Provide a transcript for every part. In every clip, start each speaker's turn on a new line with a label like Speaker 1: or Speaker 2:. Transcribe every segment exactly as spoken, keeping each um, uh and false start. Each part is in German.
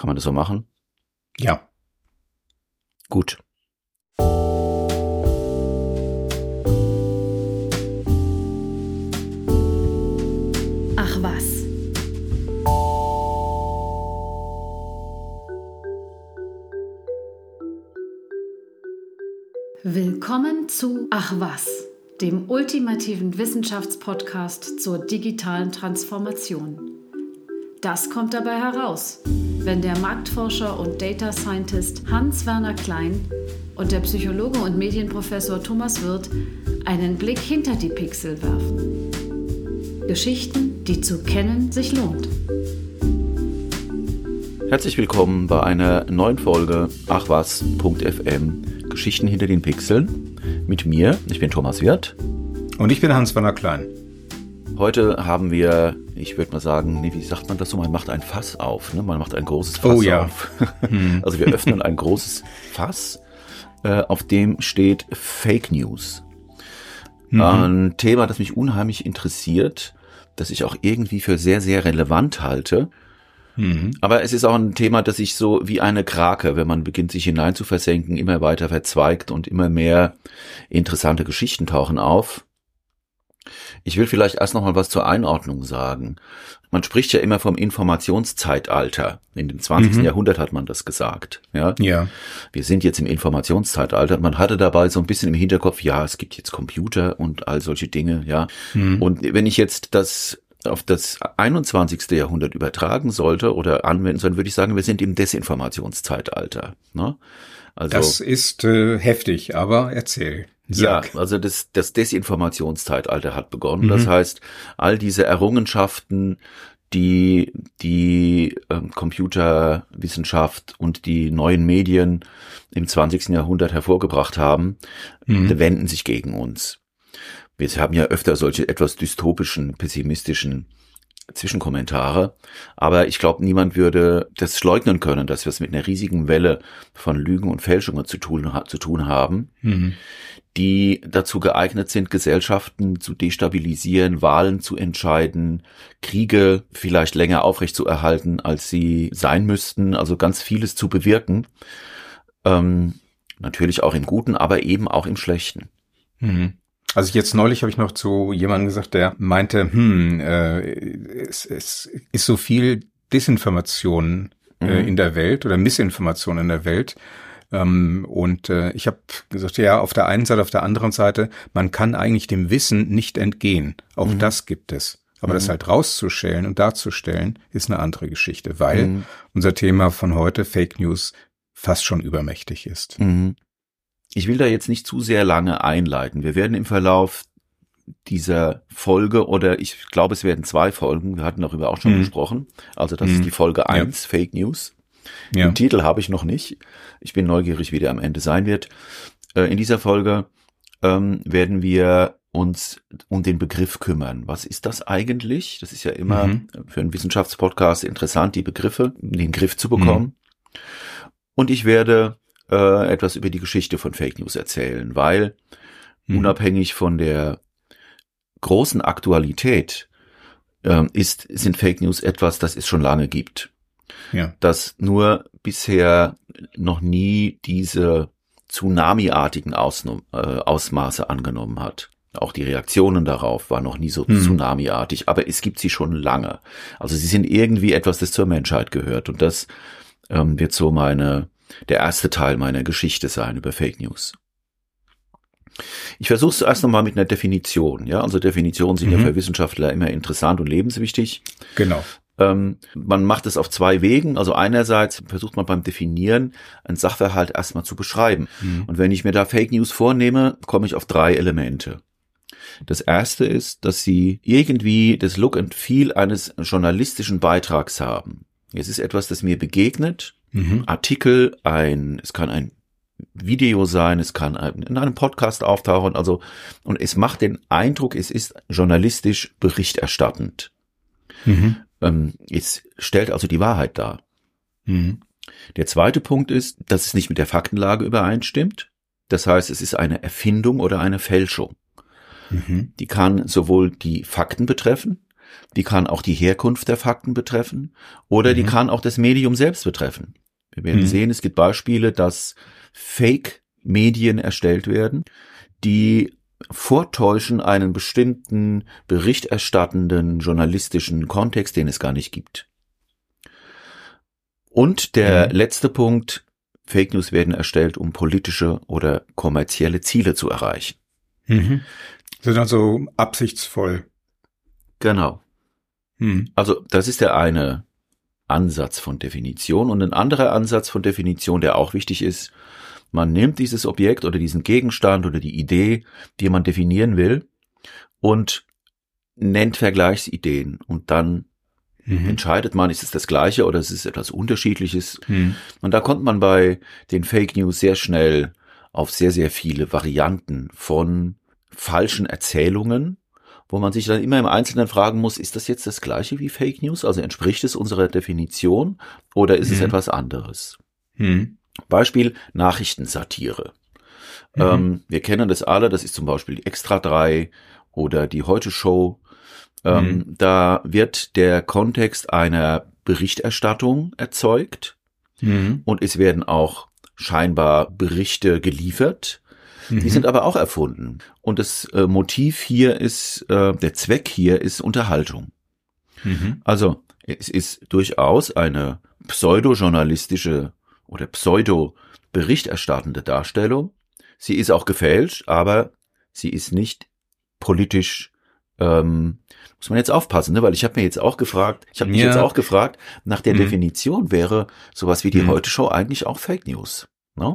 Speaker 1: Kann man das so machen?
Speaker 2: Ja.
Speaker 1: Gut.
Speaker 3: Ach was. Willkommen zu Ach was, dem ultimativen Wissenschaftspodcast zur digitalen Transformation. Das kommt dabei heraus, wenn der Marktforscher und Data Scientist Hans-Werner Klein und der Psychologe und Medienprofessor Thomas Wirth einen Blick hinter die Pixel werfen. Geschichten, die zu kennen sich lohnt.
Speaker 1: Herzlich willkommen bei einer neuen Folge Ach was Punkt f m Geschichten hinter den Pixeln. Mit mir, ich bin Thomas Wirth.
Speaker 2: Und ich bin Hans-Werner Klein.
Speaker 1: Heute haben wir, ich würde mal sagen, nee, wie sagt man das so, man macht ein Fass auf, ne? Man macht ein großes Fass
Speaker 2: oh, ja.
Speaker 1: auf. Also wir öffnen ein großes Fass, äh, auf dem steht Fake News. Mhm. Ein Thema, das mich unheimlich interessiert, das ich auch irgendwie für sehr, sehr relevant halte. Mhm. Aber es ist auch ein Thema, das sich so wie eine Krake, wenn man beginnt, sich hinein zu versenken, immer weiter verzweigt und immer mehr interessante Geschichten tauchen auf. Ich will vielleicht erst noch mal was zur Einordnung sagen. Man spricht ja immer vom Informationszeitalter. In dem zwanzigsten Mhm. Jahrhundert hat man das gesagt. Ja?
Speaker 2: Ja.
Speaker 1: Wir sind jetzt im Informationszeitalter. Man hatte dabei so ein bisschen im Hinterkopf, ja, es gibt jetzt Computer und all solche Dinge. Ja. Mhm. Und wenn ich jetzt das auf das einundzwanzigste Jahrhundert übertragen sollte oder anwenden sollte, würde ich sagen, wir sind im Desinformationszeitalter. Ne? Also,
Speaker 2: das ist äh, heftig, aber erzähl.
Speaker 1: Sag. Ja, also das, das Desinformationszeitalter hat begonnen. Mhm. Das heißt, all diese Errungenschaften, die die ähm, Computerwissenschaft und die neuen Medien im zwanzigsten Jahrhundert hervorgebracht haben, mhm. wenden sich gegen uns. Wir haben ja öfter solche etwas dystopischen, pessimistischen Zwischenkommentare, aber ich glaube, niemand würde das leugnen können, dass wir es mit einer riesigen Welle von Lügen und Fälschungen zu tun, zu tun haben, mhm. die dazu geeignet sind, Gesellschaften zu destabilisieren, Wahlen zu entscheiden, Kriege vielleicht länger aufrechtzuerhalten, als sie sein müssten, also ganz vieles zu bewirken, ähm, natürlich auch im Guten, aber eben auch im Schlechten.
Speaker 2: Mhm. Also jetzt neulich habe ich noch zu jemandem gesagt, der meinte, hm, äh, es, es ist so viel Desinformation äh, mhm. in der Welt oder Missinformation in der Welt. Ähm, und äh, ich habe gesagt, ja, auf der einen Seite, auf der anderen Seite, man kann eigentlich dem Wissen nicht entgehen. Auch mhm. das gibt es. Aber mhm. das halt rauszuschälen und darzustellen, ist eine andere Geschichte, weil mhm. unser Thema von heute, Fake News, fast schon übermächtig ist.
Speaker 1: Mhm. Ich will da jetzt nicht zu sehr lange einleiten. Wir werden im Verlauf dieser Folge, oder ich glaube, es werden zwei Folgen, wir hatten darüber auch schon mhm. gesprochen, also das mhm. ist die Folge eins, ja. Fake News. Ja. Den Titel habe ich noch nicht. Ich bin neugierig, wie der am Ende sein wird. In dieser Folge ähm, werden wir uns um den Begriff kümmern. Was ist das eigentlich? Das ist ja immer mhm. für einen Wissenschaftspodcast interessant, die Begriffe in den Griff zu bekommen. Mhm. Und ich werde etwas über die Geschichte von Fake News erzählen, weil mhm. unabhängig von der großen Aktualität äh, ist sind Fake News etwas, das es schon lange gibt. Ja. Das nur bisher noch nie diese Tsunami-artigen Ausno- äh, Ausmaße angenommen hat. Auch die Reaktionen darauf waren noch nie so mhm. Tsunami-artig, aber es gibt sie schon lange. Also sie sind irgendwie etwas, das zur Menschheit gehört, und das ähm, wird so meine der erste Teil meiner Geschichte sein über Fake News. Ich versuche es erst nochmal mit einer Definition. Ja, also Definitionen sind mhm. ja für Wissenschaftler immer interessant und lebenswichtig.
Speaker 2: Genau.
Speaker 1: Ähm, man macht es auf zwei Wegen. Also einerseits versucht man beim Definieren einen Sachverhalt erstmal zu beschreiben. Mhm. Und wenn ich mir da Fake News vornehme, komme ich auf drei Elemente. Das erste ist, dass sie irgendwie das Look and Feel eines journalistischen Beitrags haben. Es ist etwas, das mir begegnet. Mhm. Artikel, ein, es kann ein Video sein, es kann ein, in einem Podcast auftauchen, also, und es macht den Eindruck, es ist journalistisch berichterstattend. Mhm. Ähm, es stellt also die Wahrheit dar. Mhm. Der zweite Punkt ist, dass es nicht mit der Faktenlage übereinstimmt. Das heißt, es ist eine Erfindung oder eine Fälschung. Mhm. Die kann sowohl die Fakten betreffen, die kann auch die Herkunft der Fakten betreffen oder mhm. die kann auch das Medium selbst betreffen. Wir werden mhm. sehen, es gibt Beispiele, dass Fake-Medien erstellt werden, die vortäuschen einen bestimmten berichterstattenden journalistischen Kontext, den es gar nicht gibt. Und der mhm. letzte Punkt, Fake News werden erstellt, um politische oder kommerzielle Ziele zu erreichen.
Speaker 2: Mhm. Sind also absichtsvoll.
Speaker 1: Genau. Mhm. Also das ist der eine Ansatz von Definition. Und ein anderer Ansatz von Definition, der auch wichtig ist, man nimmt dieses Objekt oder diesen Gegenstand oder die Idee, die man definieren will, und nennt Vergleichsideen. Und dann mhm. entscheidet man, ist es das Gleiche oder ist es etwas Unterschiedliches. Mhm. Und da kommt man bei den Fake News sehr schnell auf sehr, sehr viele Varianten von falschen Erzählungen, wo man sich dann immer im Einzelnen fragen muss, ist das jetzt das Gleiche wie Fake News? Also entspricht es unserer Definition oder ist mhm. es etwas anderes? Mhm. Beispiel Nachrichtensatire. Mhm. Ähm, wir kennen das alle, das ist zum Beispiel die Extra drei oder die Heute-Show. Ähm, mhm. Da wird der Kontext einer Berichterstattung erzeugt mhm. und es werden auch scheinbar Berichte geliefert. Mhm. Die sind aber auch erfunden. Und das äh, Motiv hier ist, äh, der Zweck hier ist Unterhaltung. Mhm. Also es ist durchaus eine pseudojournalistische oder pseudo-berichterstattende Darstellung. Sie ist auch gefälscht, aber sie ist nicht politisch, ähm, muss man jetzt aufpassen, ne? Weil ich habe mir jetzt auch gefragt, ich habe mich ja. jetzt auch gefragt, nach der mhm. Definition wäre sowas wie die mhm. Heute-Show eigentlich auch Fake News, ne?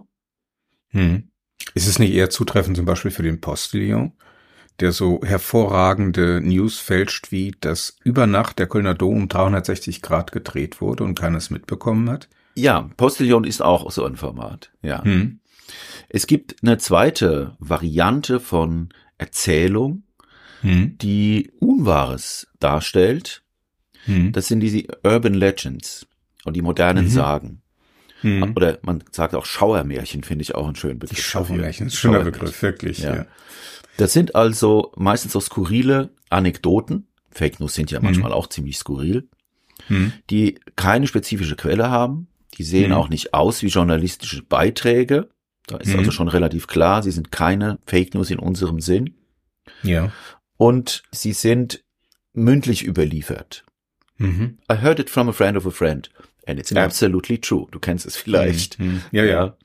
Speaker 2: Mhm. Ist es nicht eher zutreffend zum Beispiel für den Postillon, der so hervorragende News fälscht, wie dass über Nacht der Kölner Dom um dreihundertsechzig Grad gedreht wurde und keiner es mitbekommen hat?
Speaker 1: Ja, Postillon ist auch so ein Format, ja. Hm. Es gibt eine zweite Variante von Erzählung, hm. die Unwahres darstellt. Hm. Das sind diese Urban Legends und die modernen mhm. Sagen. Hm. Oder man sagt auch Schauermärchen, finde ich auch einen schönen Begriff.
Speaker 2: Die Schauermärchen, ist ein schöner Begriff, wirklich. Ja. Ja.
Speaker 1: Das sind also meistens so skurrile Anekdoten. Fake News sind ja manchmal hm. auch ziemlich skurril, hm. die keine spezifische Quelle haben. Die sehen mhm. auch nicht aus wie journalistische Beiträge. Da ist mhm. also schon relativ klar, sie sind keine Fake News in unserem Sinn.
Speaker 2: Ja.
Speaker 1: Und sie sind mündlich überliefert. Mhm. I heard it from a friend of a friend. And it's ja. absolutely true. Du kennst es vielleicht.
Speaker 2: Mhm. Ja, ja, ja.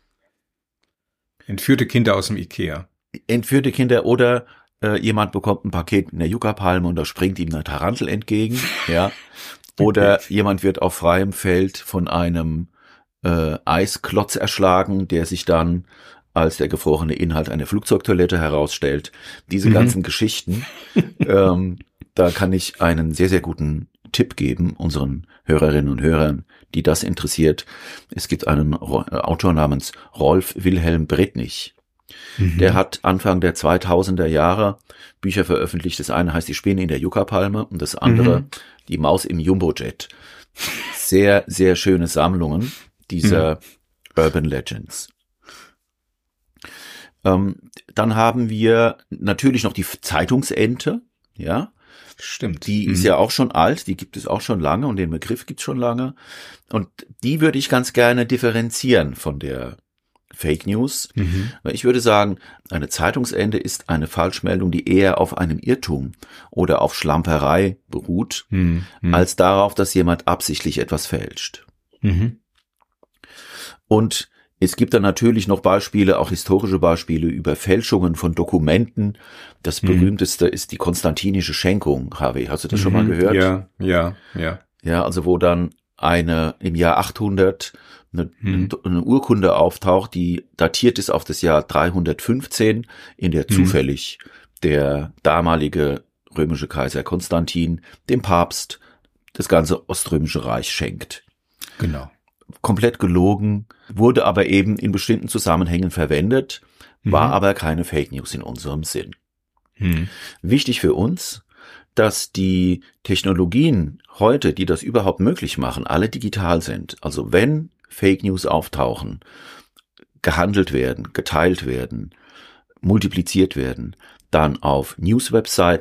Speaker 2: Entführte Kinder aus dem Ikea.
Speaker 1: Entführte Kinder oder äh, jemand bekommt ein Paket in der Yucca-Palme und da springt ihm eine Tarantel entgegen. Ja. Oder okay. jemand wird auf freiem Feld von einem äh, Eisklotz erschlagen, der sich dann als der gefrorene Inhalt einer Flugzeugtoilette herausstellt. Diese mhm. ganzen Geschichten, ähm, da kann ich einen sehr, sehr guten Tipp geben, unseren Hörerinnen und Hörern, die das interessiert. Es gibt einen Autor namens Rolf Wilhelm Bretnich. Mhm. Der hat Anfang der zweitausender Jahre Bücher veröffentlicht. Das eine heißt Die Spinne in der Yucca-Palme und das andere mhm. Die Maus im Jumbojet. Sehr, sehr schöne Sammlungen dieser mhm. Urban Legends. Ähm, dann haben wir natürlich noch die Zeitungsente, ja.
Speaker 2: Stimmt.
Speaker 1: Die mhm. ist ja auch schon alt, die gibt es auch schon lange und den Begriff gibt es schon lange. Und die würde ich ganz gerne differenzieren von der Fake News. Mhm. Weil ich würde sagen, eine Zeitungsente ist eine Falschmeldung, die eher auf einem Irrtum oder auf Schlamperei beruht, mhm. als darauf, dass jemand absichtlich etwas fälscht. Mhm. Und es gibt dann natürlich noch Beispiele, auch historische Beispiele über Fälschungen von Dokumenten. Das berühmteste mhm. ist die konstantinische Schenkung, Harvey. Hast du das mhm. schon mal gehört?
Speaker 2: Ja, ja, ja.
Speaker 1: Ja, also wo dann eine im Jahr achthundert eine, mhm. eine Urkunde auftaucht, die datiert ist auf das Jahr dreihundertfünfzehn, in der zufällig mhm. der damalige römische Kaiser Konstantin dem Papst das ganze Oströmische Reich schenkt.
Speaker 2: Genau.
Speaker 1: Komplett gelogen, wurde aber eben in bestimmten Zusammenhängen verwendet, war mhm. aber keine Fake News in unserem Sinn. Mhm. Wichtig für uns, dass die Technologien heute, die das überhaupt möglich machen, alle digital sind. Also wenn Fake News auftauchen, gehandelt werden, geteilt werden, multipliziert werden, dann auf News-Webseiten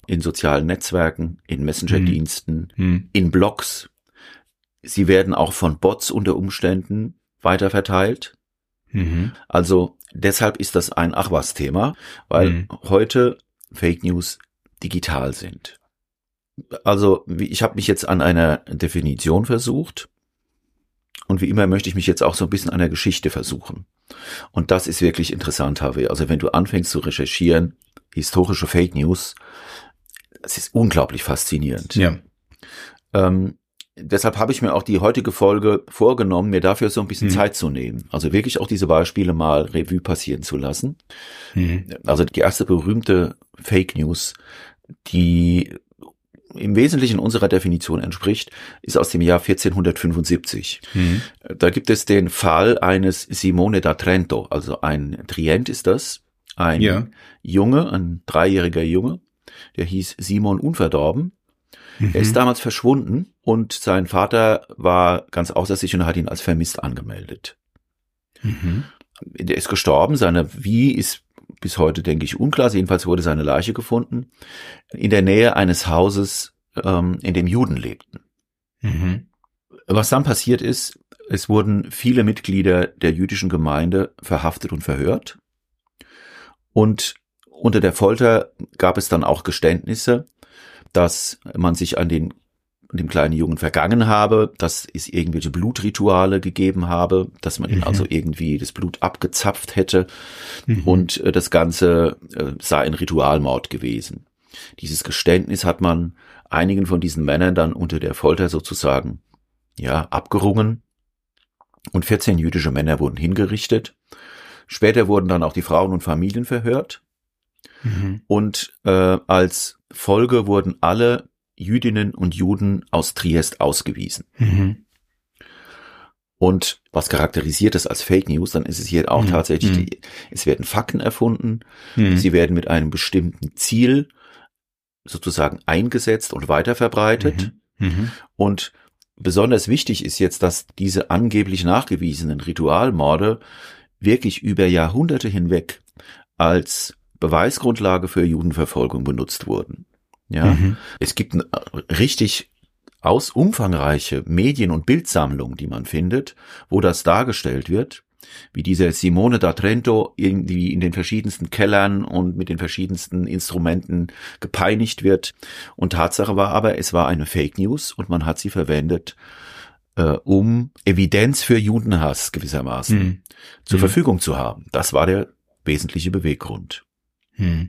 Speaker 1: in sozialen Netzwerken, in Messenger-Diensten,
Speaker 2: Mhm.
Speaker 1: in Blogs. Sie werden auch von Bots unter Umständen weiterverteilt.
Speaker 2: Mhm.
Speaker 1: Also deshalb ist das ein Ach was Thema, weil
Speaker 2: Mhm.
Speaker 1: heute Fake News digital sind. Also wie- ich habe mich jetzt an einer Definition versucht und wie immer möchte ich mich jetzt auch so ein bisschen an der Geschichte versuchen. Und das ist wirklich interessant, H W. Also wenn du anfängst zu recherchieren, historische Fake News, das ist unglaublich faszinierend.
Speaker 2: Ja.
Speaker 1: Ähm, deshalb habe ich mir auch die heutige Folge vorgenommen, mir dafür so ein bisschen
Speaker 2: Mhm.
Speaker 1: Zeit zu nehmen. Also wirklich auch diese Beispiele mal Revue passieren zu lassen.
Speaker 2: Mhm.
Speaker 1: Also die erste berühmte Fake News, die im Wesentlichen unserer Definition entspricht, ist aus dem Jahr vierzehnhundertfünfundsiebzig.
Speaker 2: Mhm.
Speaker 1: Da gibt es den Fall eines Simone da Trento, also ein Trient ist das, ein
Speaker 2: Ja.
Speaker 1: Junge, ein dreijähriger Junge, der hieß Simon Unverdorben.
Speaker 2: Mhm.
Speaker 1: Er ist damals verschwunden und sein Vater war ganz außer sich und hat ihn als vermisst angemeldet.
Speaker 2: Mhm.
Speaker 1: Der ist gestorben, seine Wie ist bis heute, denke ich, unklar. Jedenfalls wurde seine Leiche gefunden in der Nähe eines Hauses, ähm, in dem Juden lebten.
Speaker 2: Mhm.
Speaker 1: Was dann passiert ist, es wurden viele Mitglieder der jüdischen Gemeinde verhaftet und verhört. Und unter der Folter gab es dann auch Geständnisse, dass man sich an den dem kleinen Jungen vergangen habe, dass es irgendwelche Blutrituale gegeben habe, dass man ihn
Speaker 2: Mhm.
Speaker 1: also irgendwie das Blut abgezapft hätte
Speaker 2: Mhm.
Speaker 1: und äh, das Ganze äh, sei ein Ritualmord gewesen. Dieses Geständnis hat man einigen von diesen Männern dann unter der Folter sozusagen ja abgerungen und vierzehn jüdische Männer wurden hingerichtet. Später wurden dann auch die Frauen und Familien verhört
Speaker 2: Mhm.
Speaker 1: und äh, als Folge wurden alle Jüdinnen und Juden aus Triest ausgewiesen.
Speaker 2: Mhm.
Speaker 1: Und was charakterisiert das als Fake News? Dann ist es hier auch
Speaker 2: Mhm.
Speaker 1: tatsächlich,
Speaker 2: Mhm.
Speaker 1: die, es werden Fakten erfunden,
Speaker 2: Mhm.
Speaker 1: sie werden mit einem bestimmten Ziel sozusagen eingesetzt und weiterverbreitet.
Speaker 2: Mhm. Mhm.
Speaker 1: Und besonders wichtig ist jetzt, dass diese angeblich nachgewiesenen Ritualmorde wirklich über Jahrhunderte hinweg als Beweisgrundlage für Judenverfolgung benutzt wurden. Ja,
Speaker 2: Mhm.
Speaker 1: es gibt eine richtig aus umfangreiche Medien- und Bildsammlungen, die man findet, wo das dargestellt wird, wie dieser Simone da Trento irgendwie in den verschiedensten Kellern und mit den verschiedensten Instrumenten gepeinigt wird. Und Tatsache war aber, es war eine Fake News und man hat sie verwendet, äh, um Evidenz für Judenhass gewissermaßen
Speaker 2: Mhm.
Speaker 1: zur
Speaker 2: Mhm.
Speaker 1: Verfügung zu haben. Das war der wesentliche Beweggrund.
Speaker 2: Mhm.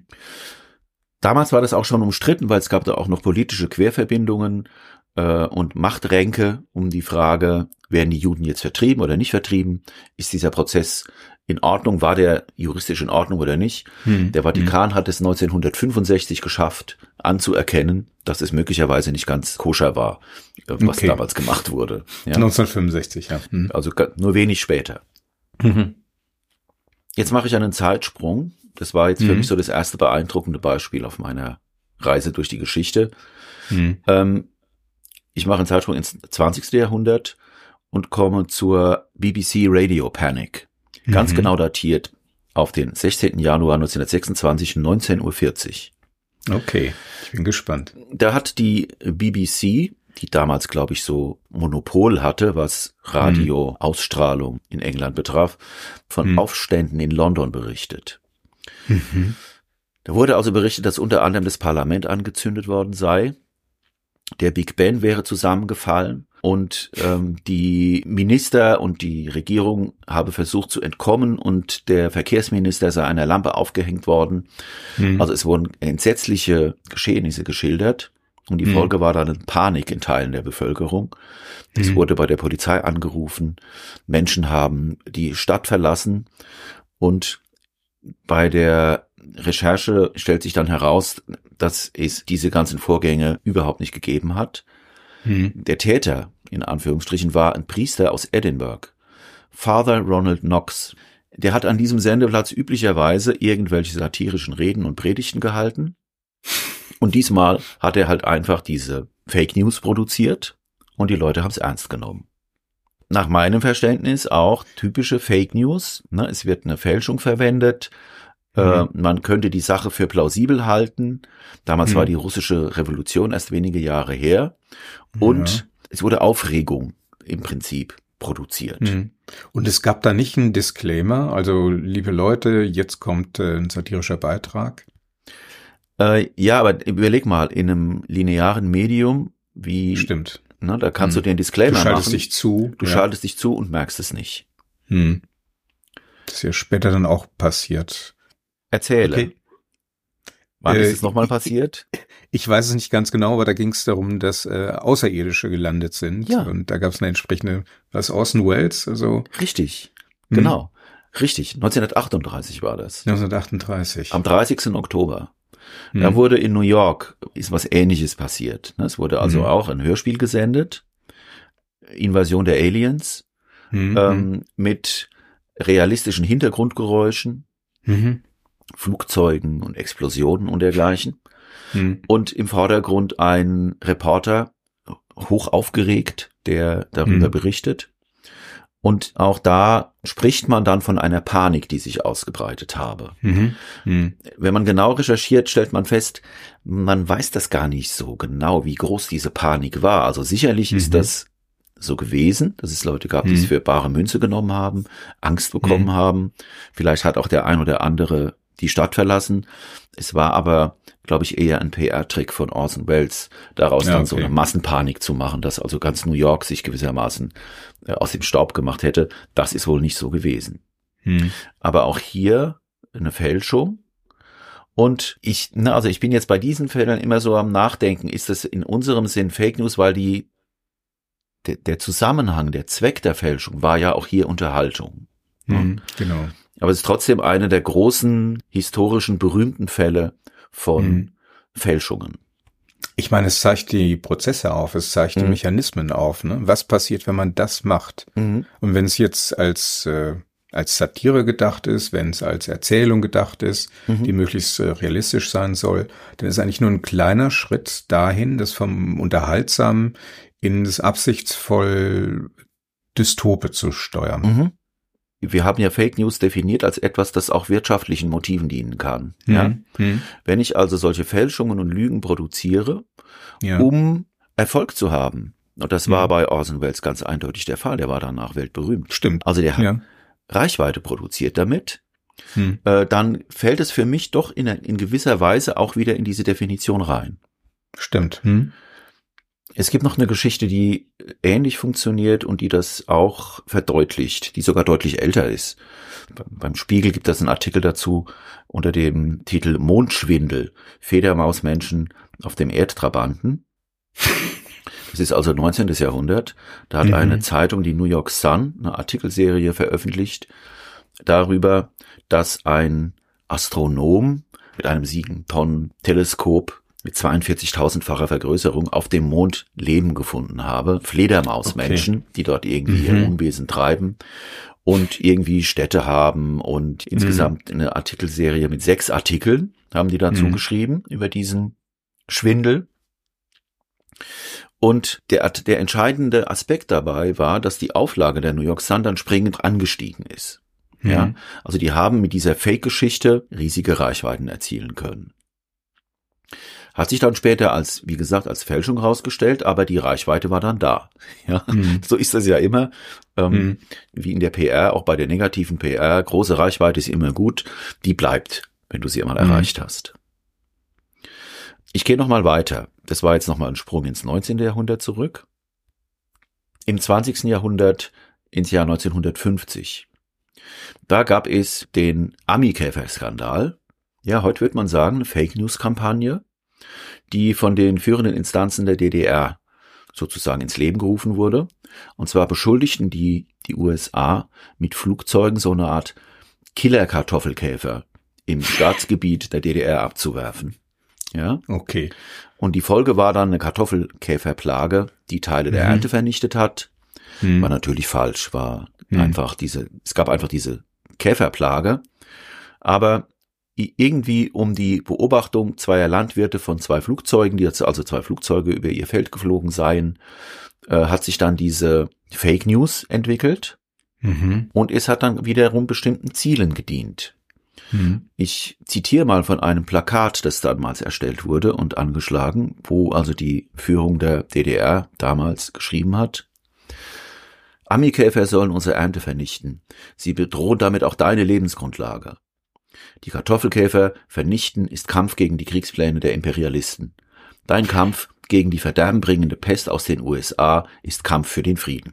Speaker 1: Damals war das auch schon umstritten, weil es gab da auch noch politische Querverbindungen äh, und Machtränke um die Frage, werden die Juden jetzt vertrieben oder nicht vertrieben? Ist dieser Prozess in Ordnung? War der juristisch in Ordnung oder nicht?
Speaker 2: Mhm.
Speaker 1: Der Vatikan hat es neunzehnhundertfünfundsechzig geschafft, anzuerkennen, dass es möglicherweise nicht ganz koscher war, äh, was
Speaker 2: Okay.
Speaker 1: damals gemacht wurde. Ja?
Speaker 2: neunzehnhundertfünfundsechzig, ja. Mhm.
Speaker 1: Also ga- nur wenig später.
Speaker 2: Mhm.
Speaker 1: Jetzt mache ich einen Zeitsprung. Das war jetzt für
Speaker 2: Mhm.
Speaker 1: mich so das erste beeindruckende Beispiel auf meiner Reise durch die Geschichte.
Speaker 2: Mhm.
Speaker 1: Ähm, ich mache einen Zeitsprung ins zwanzigste Jahrhundert und komme zur B B C Radio Panic. Ganz
Speaker 2: Mhm.
Speaker 1: genau datiert auf den sechzehnten Januar neunzehnhundertsechsundzwanzig, neunzehn Uhr vierzig.
Speaker 2: Okay, ich bin gespannt.
Speaker 1: Da hat die B B C, die damals, glaube ich, so Monopol hatte, was Radioausstrahlung in England betraf, von
Speaker 2: Mhm.
Speaker 1: Aufständen in London berichtet.
Speaker 2: Mhm.
Speaker 1: Da wurde also berichtet, dass unter anderem das Parlament angezündet worden sei. Der Big Ben wäre zusammengefallen und ähm, die Minister und die Regierung habe versucht zu entkommen und der Verkehrsminister sei einer Lampe aufgehängt worden.
Speaker 2: Mhm.
Speaker 1: Also es wurden entsetzliche Geschehnisse geschildert und die
Speaker 2: Mhm.
Speaker 1: Folge war dann eine Panik in Teilen der Bevölkerung. Es
Speaker 2: Mhm.
Speaker 1: wurde bei der Polizei angerufen, Menschen haben die Stadt verlassen und bei der Recherche stellt sich dann heraus, dass es diese ganzen Vorgänge überhaupt nicht gegeben hat.
Speaker 2: Mhm.
Speaker 1: Der Täter, in Anführungsstrichen, war ein Priester aus Edinburgh, Father Ronald Knox. Der hat an diesem Sendeplatz üblicherweise irgendwelche satirischen Reden und Predigten gehalten. Und diesmal hat er halt einfach diese Fake News produziert und die Leute haben es ernst genommen. Nach meinem Verständnis auch typische Fake News. Ne? Es wird eine Fälschung verwendet. Mhm. Äh, man könnte die Sache für plausibel halten. Damals mhm. war die russische Revolution erst wenige Jahre her. Und ja. es wurde Aufregung im Prinzip produziert.
Speaker 2: Mhm. Und es gab da nicht einen Disclaimer, also liebe Leute, jetzt kommt äh, ein satirischer Beitrag?
Speaker 1: Äh, ja, aber überleg mal, in einem linearen Medium wie...
Speaker 2: Stimmt.
Speaker 1: Ne, da kannst mhm. du den Disclaimer machen.
Speaker 2: Du schaltest
Speaker 1: machen.
Speaker 2: dich zu.
Speaker 1: Du ja. schaltest dich zu und merkst es nicht.
Speaker 2: Mhm. Das ist ja später dann auch passiert.
Speaker 1: Erzähle. Okay. Wann äh, ist es nochmal passiert?
Speaker 2: Ich, ich weiß es nicht ganz genau, aber da ging es darum, dass äh, Außerirdische gelandet sind.
Speaker 1: Ja.
Speaker 2: Und da gab es eine entsprechende, was, Orson Welles? Also,
Speaker 1: Richtig, hm. genau. Richtig, neunzehnhundertachtunddreißig war das.
Speaker 2: neunzehnhundertachtunddreißig.
Speaker 1: Am dreißigsten Oktober.
Speaker 2: Hm.
Speaker 1: Da wurde in New York, ist was Ähnliches passiert. Es wurde also hm. auch ein Hörspiel gesendet. Invasion der Aliens. Hm. Ähm, mit realistischen Hintergrundgeräuschen.
Speaker 2: Mhm.
Speaker 1: Flugzeugen und Explosionen und dergleichen.
Speaker 2: Hm.
Speaker 1: Und im Vordergrund ein Reporter, hoch aufgeregt, der darüber hm. berichtet. Und auch da spricht man dann von einer Panik, die sich ausgebreitet habe.
Speaker 2: Mhm. Mhm.
Speaker 1: Wenn man genau recherchiert, stellt man fest, man weiß das gar nicht so genau, wie groß diese Panik war. Also sicherlich mhm. ist das so gewesen, dass es Leute gab, die mhm. es für bare Münze genommen haben, Angst bekommen mhm. haben. Vielleicht hat auch der ein oder andere die Stadt verlassen. Es war aber, glaube ich, eher ein P R-Trick von Orson Welles, daraus ja, dann okay. so eine Massenpanik zu machen, dass also ganz New York sich gewissermaßen äh, aus dem Staub gemacht hätte. Das ist wohl nicht so gewesen.
Speaker 2: Hm.
Speaker 1: Aber auch hier eine Fälschung. Und ich, ne, also ich bin jetzt bei diesen Fällen immer so am Nachdenken, ist das in unserem Sinn Fake News, weil die der, der Zusammenhang, der Zweck der Fälschung war ja auch hier Unterhaltung.
Speaker 2: Hm, genau.
Speaker 1: Aber es ist trotzdem eine der großen, historischen, berühmten Fälle von hm. Fälschungen.
Speaker 2: Ich meine, es zeigt die Prozesse auf, es zeigt mhm. die Mechanismen auf. Ne? Was passiert, wenn man das macht?
Speaker 1: Mhm.
Speaker 2: Und wenn es jetzt als äh, als Satire gedacht ist, wenn es als Erzählung gedacht ist, mhm. die möglichst äh, realistisch sein soll, dann ist eigentlich nur ein kleiner Schritt dahin, das vom Unterhaltsamen in das absichtsvoll Dystope zu steuern.
Speaker 1: Mhm. Wir haben ja Fake News definiert als etwas, das auch wirtschaftlichen Motiven dienen kann.
Speaker 2: Mhm.
Speaker 1: Ja?
Speaker 2: Mhm.
Speaker 1: Wenn ich also solche Fälschungen und Lügen produziere,
Speaker 2: ja.
Speaker 1: um Erfolg zu haben, und das war
Speaker 2: ja.
Speaker 1: bei Orson Welles ganz eindeutig der Fall, der war danach weltberühmt.
Speaker 2: Stimmt.
Speaker 1: Also der hat
Speaker 2: ja.
Speaker 1: Reichweite produziert damit,
Speaker 2: mhm.
Speaker 1: äh, dann fällt es für mich doch in, in gewisser Weise auch wieder in diese Definition rein.
Speaker 2: Stimmt. Mhm.
Speaker 1: Es gibt noch eine Geschichte, die ähnlich funktioniert und die das auch verdeutlicht, die sogar deutlich älter ist. Beim Spiegel gibt es einen Artikel dazu unter dem Titel Mondschwindel, Fledermausmenschen auf dem Erdtrabanten. Das ist also neunzehnten Jahrhundert. Da hat mhm. eine Zeitung, die New York Sun, eine Artikelserie veröffentlicht darüber, dass ein Astronom mit einem sieben Tonnen Teleskop mit zweiundvierzigtausendfacher Vergrößerung auf dem Mond Leben gefunden habe. Fledermausmenschen, okay. die dort irgendwie mhm. ihr Unwesen treiben und irgendwie Städte haben und mhm. insgesamt eine Artikelserie mit sechs Artikeln haben die dazu mhm. geschrieben über diesen Schwindel. Und der, der entscheidende Aspekt dabei war, dass die Auflage der New York Sun dann springend angestiegen ist.
Speaker 2: Mhm.
Speaker 1: Ja, also die haben mit dieser Fake-Geschichte riesige Reichweiten erzielen können. Hat sich dann später als, wie gesagt, als Fälschung herausgestellt, aber die Reichweite war dann da. Ja,
Speaker 2: mhm.
Speaker 1: so ist das ja immer, ähm,
Speaker 2: mhm.
Speaker 1: wie in der P R, auch bei der negativen P R. Große Reichweite ist immer gut, die bleibt, wenn du sie einmal
Speaker 2: mhm.
Speaker 1: erreicht hast. Ich gehe nochmal weiter. Das war jetzt nochmal ein Sprung ins neunzehnten Jahrhundert zurück. Im zwanzigsten Jahrhundert, ins Jahr neunzehnhundertfünfzig. Da gab es den Ami-Käfer-Skandal. Ja, heute würde man sagen, eine Fake-News-Kampagne, die von den führenden Instanzen der D D R sozusagen ins Leben gerufen wurde. Und zwar beschuldigten die, die U S A mit Flugzeugen so eine Art Killer-Kartoffelkäfer im Staatsgebiet der D D R abzuwerfen. Ja.
Speaker 2: Okay.
Speaker 1: Und die Folge war dann eine Kartoffelkäferplage, die Teile der
Speaker 2: mhm.
Speaker 1: Ernte vernichtet hat.
Speaker 2: Mhm.
Speaker 1: War natürlich falsch, war
Speaker 2: mhm.
Speaker 1: einfach diese, es gab einfach diese Käferplage. Aber irgendwie um die Beobachtung zweier Landwirte von zwei Flugzeugen, die jetzt also zwei Flugzeuge über ihr Feld geflogen seien, äh, hat sich dann diese Fake News entwickelt.
Speaker 2: Mhm.
Speaker 1: Und es hat dann wiederum bestimmten Zielen gedient.
Speaker 2: Mhm.
Speaker 1: Ich zitiere mal von einem Plakat, das damals erstellt wurde und angeschlagen, wo also die Führung der D D R damals geschrieben hat: Ami-Käfer sollen unsere Ernte vernichten. Sie bedrohen damit auch deine Lebensgrundlage. Die Kartoffelkäfer vernichten ist Kampf gegen die Kriegspläne der Imperialisten. Dein Kampf gegen die verderbenbringende Pest aus den U S A ist Kampf für den Frieden.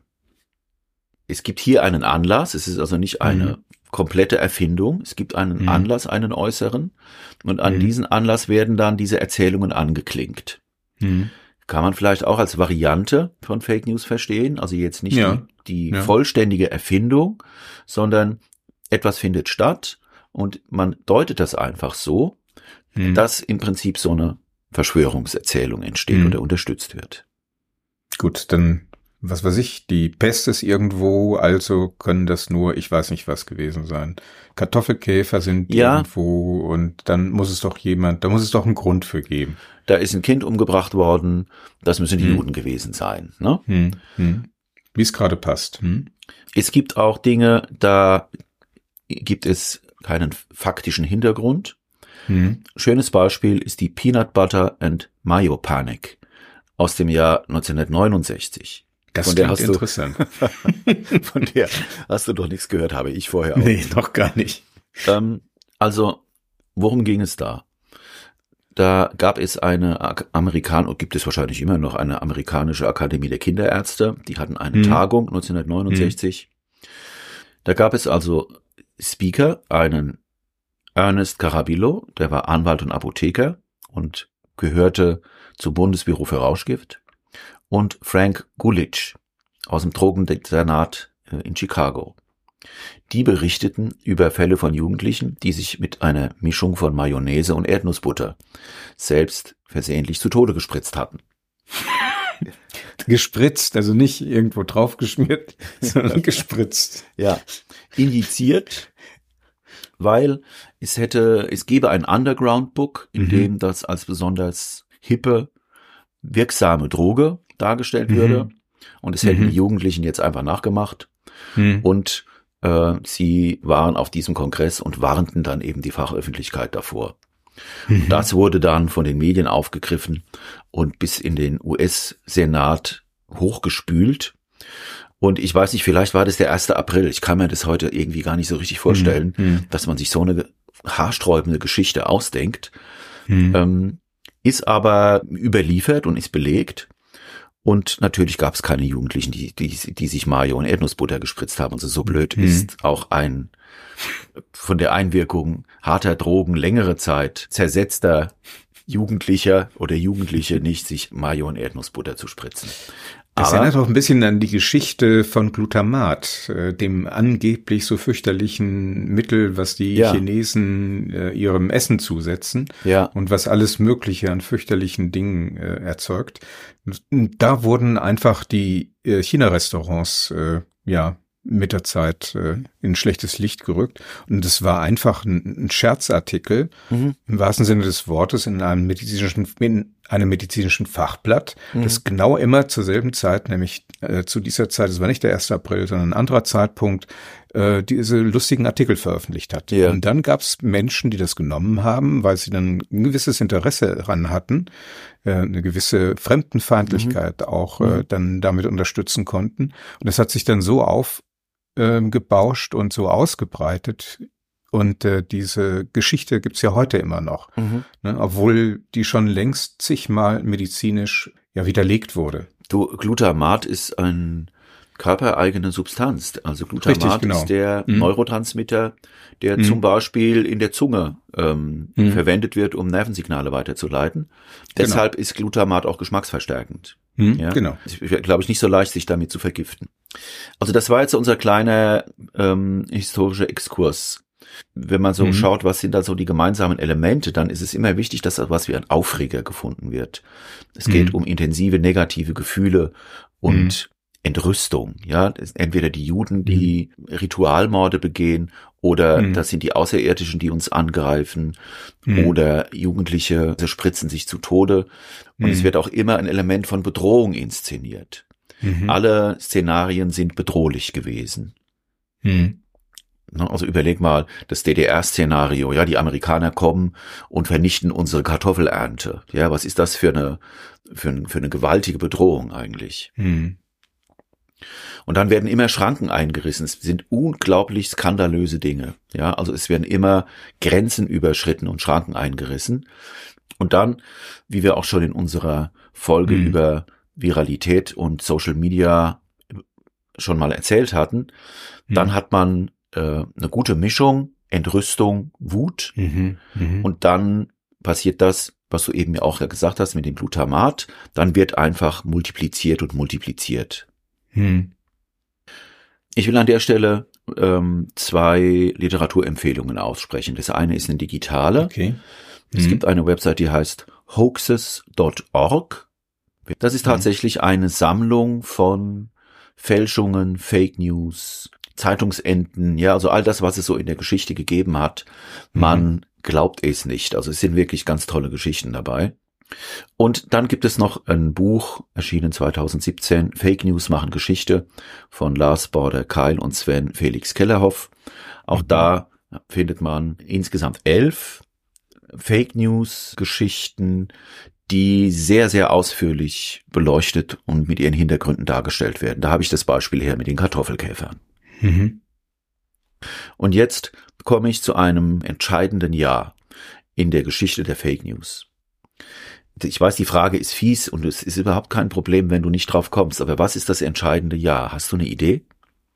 Speaker 1: Es gibt hier einen Anlass, es ist also nicht eine mhm. komplette Erfindung, es gibt einen mhm. Anlass, einen äußeren, und an mhm. diesen Anlass werden dann diese Erzählungen angeklingt. Mhm. Kann man vielleicht auch als Variante von Fake News verstehen, also jetzt nicht
Speaker 2: ja.
Speaker 1: die, die
Speaker 2: ja.
Speaker 1: vollständige Erfindung, sondern etwas findet statt und man deutet das einfach so, mhm. dass im Prinzip so eine Verschwörungserzählung entsteht mhm. oder unterstützt wird.
Speaker 2: Gut, dann, was weiß ich, die Pest ist irgendwo, also können das nur, ich weiß nicht was gewesen sein. Kartoffelkäfer sind
Speaker 1: ja.
Speaker 2: irgendwo und dann muss es doch jemand, da muss es doch einen Grund für geben.
Speaker 1: Da ist ein Kind umgebracht worden, das müssen die hm. Juden gewesen sein. Ne?
Speaker 2: Hm. Hm. Wie es gerade passt. Hm.
Speaker 1: Es gibt auch Dinge, da gibt es keinen faktischen Hintergrund. Hm. Schönes Beispiel ist die Peanut Butter and Mayo Panic aus dem Jahr neunzehnhundertneunundsechzig.
Speaker 2: Das
Speaker 1: von
Speaker 2: klingt
Speaker 1: der hast
Speaker 2: interessant.
Speaker 1: Du, von der hast du doch nichts gehört, habe ich vorher auch.
Speaker 2: Nee, noch gar nicht.
Speaker 1: Ähm, also, worum ging es da? Da gab es eine Amerikan, und gibt es wahrscheinlich immer noch eine amerikanische Akademie der Kinderärzte. Die hatten eine hm. Tagung neunzehnhundertneunundsechzig. Hm. Da gab es also Speaker, einen Ernest Carabillo, der war Anwalt und Apotheker und gehörte zum Bundesbüro für Rauschgift, und Frank Gulich aus dem Drogendezernat in Chicago. Die berichteten über Fälle von Jugendlichen, die sich mit einer Mischung von Mayonnaise und Erdnussbutter selbst versehentlich zu Tode gespritzt hatten.
Speaker 2: Gespritzt, also nicht irgendwo draufgeschmiert, sondern gespritzt.
Speaker 1: Ja, injiziert, weil es hätte, es gäbe ein Underground-Book, in mhm. dem das als besonders hippe, wirksame Droge dargestellt mhm. würde. Und es hätten mhm. die Jugendlichen jetzt einfach nachgemacht. Mhm. Und äh, sie waren auf diesem Kongress und warnten dann eben die Fachöffentlichkeit davor. Mhm. Das wurde dann von den Medien aufgegriffen und bis in den U S-Senat hochgespült. Und ich weiß nicht, vielleicht war das der erste April. Ich kann mir das heute irgendwie gar nicht so richtig vorstellen, mhm. dass man sich so eine haarsträubende Geschichte ausdenkt. Mhm. Ähm, ist aber überliefert und ist belegt. Und natürlich gab es keine Jugendlichen, die, die, die sich Mayo und Erdnussbutter gespritzt haben. Also so blöd mhm. ist auch ein von der Einwirkung harter Drogen längere Zeit zersetzter Jugendlicher oder Jugendliche nicht, sich Mayo und Erdnussbutter zu spritzen.
Speaker 2: Das Aber, erinnert auch ein bisschen an die Geschichte von Glutamat, äh, dem angeblich so fürchterlichen Mittel, was die ja. Chinesen äh, ihrem Essen zusetzen
Speaker 1: ja.
Speaker 2: und was alles Mögliche an fürchterlichen Dingen äh, erzeugt. Da wurden einfach die äh, China-Restaurants äh, ja mit der Zeit äh, in ein schlechtes Licht gerückt. Und es war einfach ein, ein Scherzartikel, mhm. im wahrsten Sinne des Wortes, in einem medizinischen, in einem medizinischen Fachblatt, mhm. das genau immer zur selben Zeit, nämlich äh, zu dieser Zeit, es war nicht der erste April, sondern ein anderer Zeitpunkt, äh, diese lustigen Artikel veröffentlicht hat.
Speaker 1: Ja.
Speaker 2: Und dann gab es Menschen, die das genommen haben, weil sie dann ein gewisses Interesse daran hatten, äh, eine gewisse Fremdenfeindlichkeit mhm. auch äh, dann damit unterstützen konnten. Und das hat sich dann so auf gebauscht und so ausgebreitet. Und äh, diese Geschichte gibt's ja heute immer noch, mhm. ne, obwohl die schon längst zigmal medizinisch ja widerlegt wurde.
Speaker 1: Du, Glutamat ist eine körpereigene Substanz. Also Glutamat
Speaker 2: Richtig, genau.
Speaker 1: ist der
Speaker 2: mhm.
Speaker 1: Neurotransmitter, der mhm. zum Beispiel in der Zunge ähm, mhm. verwendet wird, um Nervensignale weiterzuleiten. Genau. Deshalb ist Glutamat auch geschmacksverstärkend.
Speaker 2: Mhm,
Speaker 1: ja?
Speaker 2: Genau.
Speaker 1: Es ist, glaube ich, nicht so leicht, sich damit zu vergiften. Also das war jetzt unser kleiner ähm, historischer Exkurs. Wenn man so mhm. schaut, was sind da so die gemeinsamen Elemente, dann ist es immer wichtig, dass etwas wie ein Aufreger gefunden wird. Es geht mhm. um intensive negative Gefühle und mhm. Entrüstung. Ja, entweder die Juden, die mhm. Ritualmorde begehen, oder mhm. das sind die Außerirdischen, die uns angreifen, mhm. oder Jugendliche spritzen sich zu Tode. Und mhm. es wird auch immer ein Element von Bedrohung inszeniert. Mhm. Alle Szenarien sind bedrohlich gewesen.
Speaker 2: Mhm.
Speaker 1: Also überleg mal das D D R-Szenario, ja, die Amerikaner kommen und vernichten unsere Kartoffelernte. Ja, was ist das für eine, für, ein, für eine gewaltige Bedrohung eigentlich?
Speaker 2: Hm.
Speaker 1: Und dann werden immer Schranken eingerissen. Es sind unglaublich skandalöse Dinge. Ja, also es werden immer Grenzen überschritten und Schranken eingerissen. Und dann, wie wir auch schon in unserer Folge hm. über Viralität und Social Media schon mal erzählt hatten, hm. dann hat man äh, eine gute Mischung, Entrüstung, Wut.
Speaker 2: Mhm. Mhm.
Speaker 1: Und dann passiert das, was du eben auch gesagt hast mit dem Glutamat. Dann wird einfach multipliziert und multipliziert.
Speaker 2: Hm.
Speaker 1: Ich will an der Stelle ähm, zwei Literaturempfehlungen aussprechen. Das eine ist eine digitale.
Speaker 2: Okay.
Speaker 1: Es
Speaker 2: Hm.
Speaker 1: gibt eine Website, die heißt hoaxes Punkt org. Das ist tatsächlich hm. eine Sammlung von Fälschungen, Fake News, Zeitungsenten, ja, also all das, was es so in der Geschichte gegeben hat. Man hm. glaubt es nicht. Also es sind wirklich ganz tolle Geschichten dabei. Und dann gibt es noch ein Buch, erschienen zwanzig siebzehn, Fake News machen Geschichte, von Lars Border-Keil und Sven Felix Kellerhoff. Auch mhm. da findet man insgesamt elf Fake News Geschichten, die sehr, sehr ausführlich beleuchtet und mit ihren Hintergründen dargestellt werden. Da habe ich das Beispiel her mit den Kartoffelkäfern.
Speaker 2: Mhm.
Speaker 1: Und jetzt komme ich zu einem entscheidenden Jahr in der Geschichte der Fake News. Ich weiß, die Frage ist fies und es ist überhaupt kein Problem, wenn du nicht drauf kommst. Aber was ist das entscheidende Jahr? Hast du eine Idee?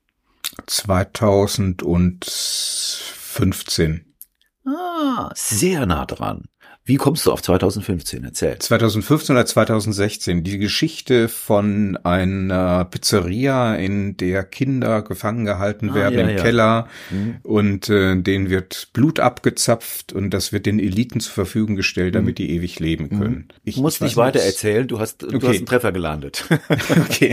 Speaker 2: zweitausendfünfzehn.
Speaker 1: Ah, sehr nah dran. Wie kommst du auf zwanzig fünfzehn? Erzähl.
Speaker 2: zwanzig fünfzehn oder zwanzig sechzehn. Die Geschichte von einer Pizzeria, in der Kinder gefangen gehalten ah, werden ja, im ja. Keller mhm. und äh, denen wird Blut abgezapft und das wird den Eliten zur Verfügung gestellt, damit mhm. die ewig leben können. Mhm.
Speaker 1: Ich du musst nicht weiter erzählen, du hast,
Speaker 2: okay.
Speaker 1: du hast einen Treffer gelandet.
Speaker 2: Okay.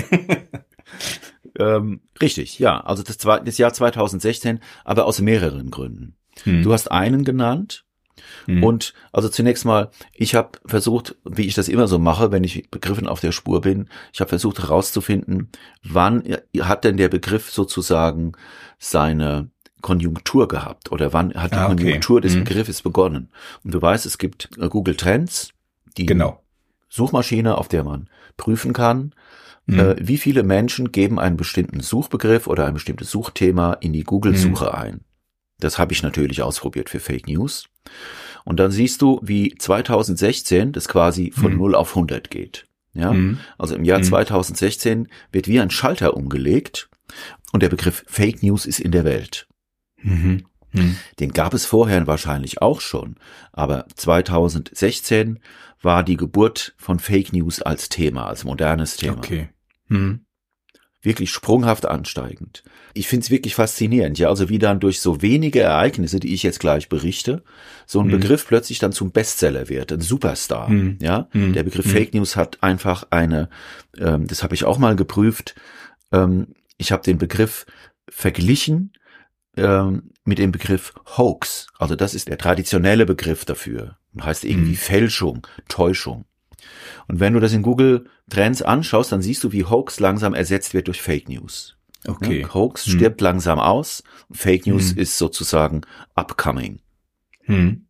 Speaker 1: ähm, richtig, ja. Also das, das Jahr zwanzig sechzehn, aber aus mehreren Gründen. Mhm. Du hast einen genannt. Mhm. Und also zunächst mal, ich habe versucht, wie ich das immer so mache, wenn ich Begriffen auf der Spur bin, ich habe versucht herauszufinden, wann hat denn der Begriff sozusagen seine Konjunktur gehabt oder wann hat die ah, okay. Konjunktur des mhm. Begriffes begonnen. Und du weißt, es gibt Google Trends, die
Speaker 2: genau.
Speaker 1: Suchmaschine, auf der man prüfen kann, mhm. äh, wie viele Menschen geben einen bestimmten Suchbegriff oder ein bestimmtes Suchthema in die Google-Suche mhm. ein. Das habe ich natürlich ausprobiert für Fake News. Und dann siehst du, wie zwanzig sechzehn das quasi von mhm. null auf hundert geht. Ja, mhm. also im Jahr mhm. zwanzig sechzehn wird wie ein Schalter umgelegt und der Begriff Fake News ist in der Welt.
Speaker 2: Mhm. Mhm.
Speaker 1: Den gab es vorher wahrscheinlich auch schon, aber zwanzig sechzehn war die Geburt von Fake News als Thema, als modernes Thema.
Speaker 2: Okay. Mhm.
Speaker 1: Wirklich sprunghaft ansteigend. Ich finde es wirklich faszinierend, ja, also wie dann durch so wenige Ereignisse, die ich jetzt gleich berichte, so ein mhm. Begriff plötzlich dann zum Bestseller wird, ein Superstar, mhm. ja. Mhm. Der Begriff mhm. Fake News hat einfach eine, ähm, das habe ich auch mal geprüft, ähm, ich habe den Begriff verglichen ähm, mit dem Begriff Hoax, also das ist der traditionelle Begriff dafür, heißt irgendwie mhm. Fälschung, Täuschung. Und wenn du das in Google Trends anschaust, dann siehst du, wie Hoax langsam ersetzt wird durch Fake News.
Speaker 2: Okay.
Speaker 1: Ja, Hoax hm. stirbt langsam aus. Fake News hm. ist sozusagen upcoming.
Speaker 2: Hm.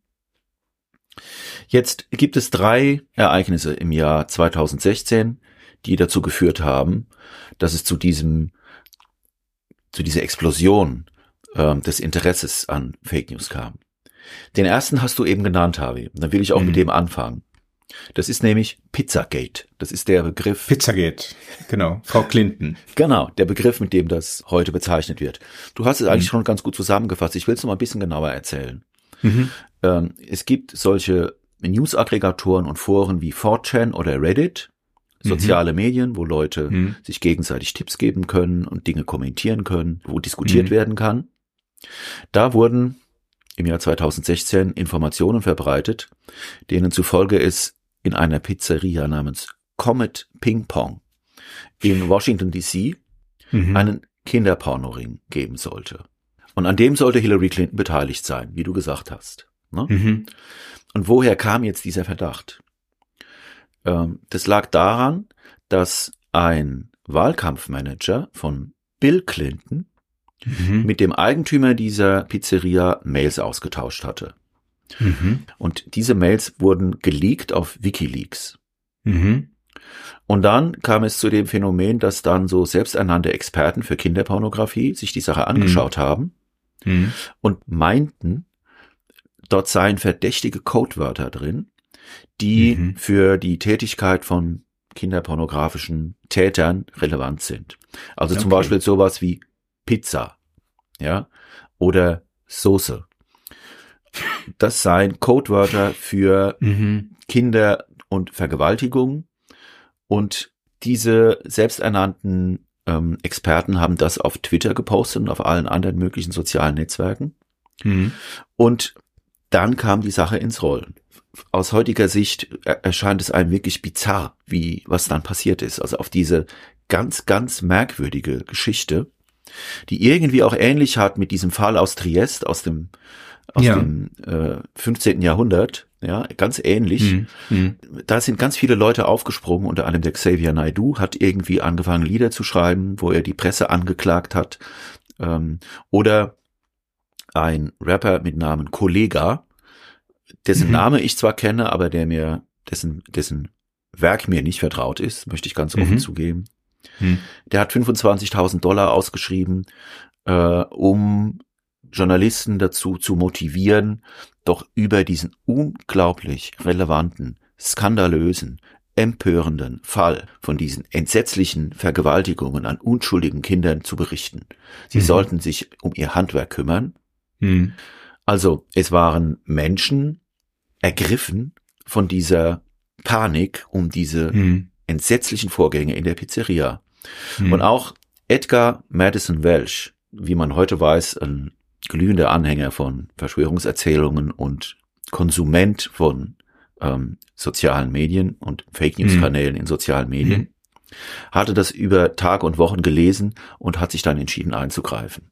Speaker 1: Jetzt gibt es drei Ereignisse im Jahr zwanzig sechzehn, die dazu geführt haben, dass es zu diesem, zu dieser Explosion äh, des Interesses an Fake News kam. Den ersten hast du eben genannt, Harvey. Dann will ich auch hm. mit dem anfangen. Das ist nämlich Pizzagate. Das ist der Begriff.
Speaker 2: Pizzagate, genau. Frau Clinton.
Speaker 1: Genau, der Begriff, mit dem das heute bezeichnet wird. Du hast es eigentlich mhm. schon ganz gut zusammengefasst. Ich will es noch mal ein bisschen genauer erzählen.
Speaker 2: Mhm.
Speaker 1: Ähm, es gibt solche News-Aggregatoren und Foren wie four chan oder Reddit, soziale mhm. Medien, wo Leute mhm. sich gegenseitig Tipps geben können und Dinge kommentieren können, wo diskutiert mhm. werden kann. Da wurden im Jahr zwanzig sechzehn Informationen verbreitet, denen zufolge es in einer Pizzeria namens Comet Ping Pong in Washington D C mhm. einen Kinderpornoring geben sollte. Und an dem sollte Hillary Clinton beteiligt sein, wie du gesagt hast. Ne?
Speaker 2: Mhm.
Speaker 1: Und woher kam jetzt dieser Verdacht? Ähm, das lag daran, dass ein Wahlkampfmanager von Bill Clinton mhm. mit dem Eigentümer dieser Pizzeria Mails ausgetauscht hatte. Mhm. Und diese Mails wurden geleakt auf WikiLeaks. Mhm. Und dann kam es zu dem Phänomen, dass dann so selbsternannte Experten für Kinderpornografie sich die Sache angeschaut mhm. haben mhm. und meinten, dort seien verdächtige Codewörter drin, die mhm. für die Tätigkeit von kinderpornografischen Tätern relevant sind. Also okay. zum Beispiel sowas wie Pizza, ja, oder Soße. Das seien Codewörter für mhm. Kinder und Vergewaltigung. Und diese selbsternannten ähm, Experten haben das auf Twitter gepostet und auf allen anderen möglichen sozialen Netzwerken. Mhm. Und dann kam die Sache ins Rollen. Aus heutiger Sicht erscheint es einem wirklich bizarr, wie was dann passiert ist. Also auf diese ganz, ganz merkwürdige Geschichte, die irgendwie auch ähnlich hat mit diesem Fall aus Triest, aus dem aus ja. dem äh, fünfzehnten Jahrhundert, ja, ganz ähnlich. Mhm. Mhm. Da sind ganz viele Leute aufgesprungen, unter anderem der Xavier Naidoo hat irgendwie angefangen, Lieder zu schreiben, wo er die Presse angeklagt hat. Ähm, oder ein Rapper mit Namen Kollega, dessen mhm. Name ich zwar kenne, aber der mir, dessen, dessen Werk mir nicht vertraut ist, möchte ich ganz offen mhm. zugeben. Mhm. Der hat fünfundzwanzigtausend Dollar ausgeschrieben, äh, um Journalisten dazu zu motivieren, doch über diesen unglaublich relevanten, skandalösen, empörenden Fall von diesen entsetzlichen Vergewaltigungen an unschuldigen Kindern zu berichten. Sie mhm. sollten sich um ihr Handwerk kümmern. Mhm. Also es waren Menschen ergriffen von dieser Panik um diese mhm. entsetzlichen Vorgänge in der Pizzeria. Mhm. Und auch Edgar Madison Welch, wie man heute weiß, ein glühender Anhänger von Verschwörungserzählungen und Konsument von ähm, sozialen Medien und Fake-News-Kanälen mhm. in sozialen Medien, mhm. hatte das über Tag und Wochen gelesen und hat sich dann entschieden einzugreifen.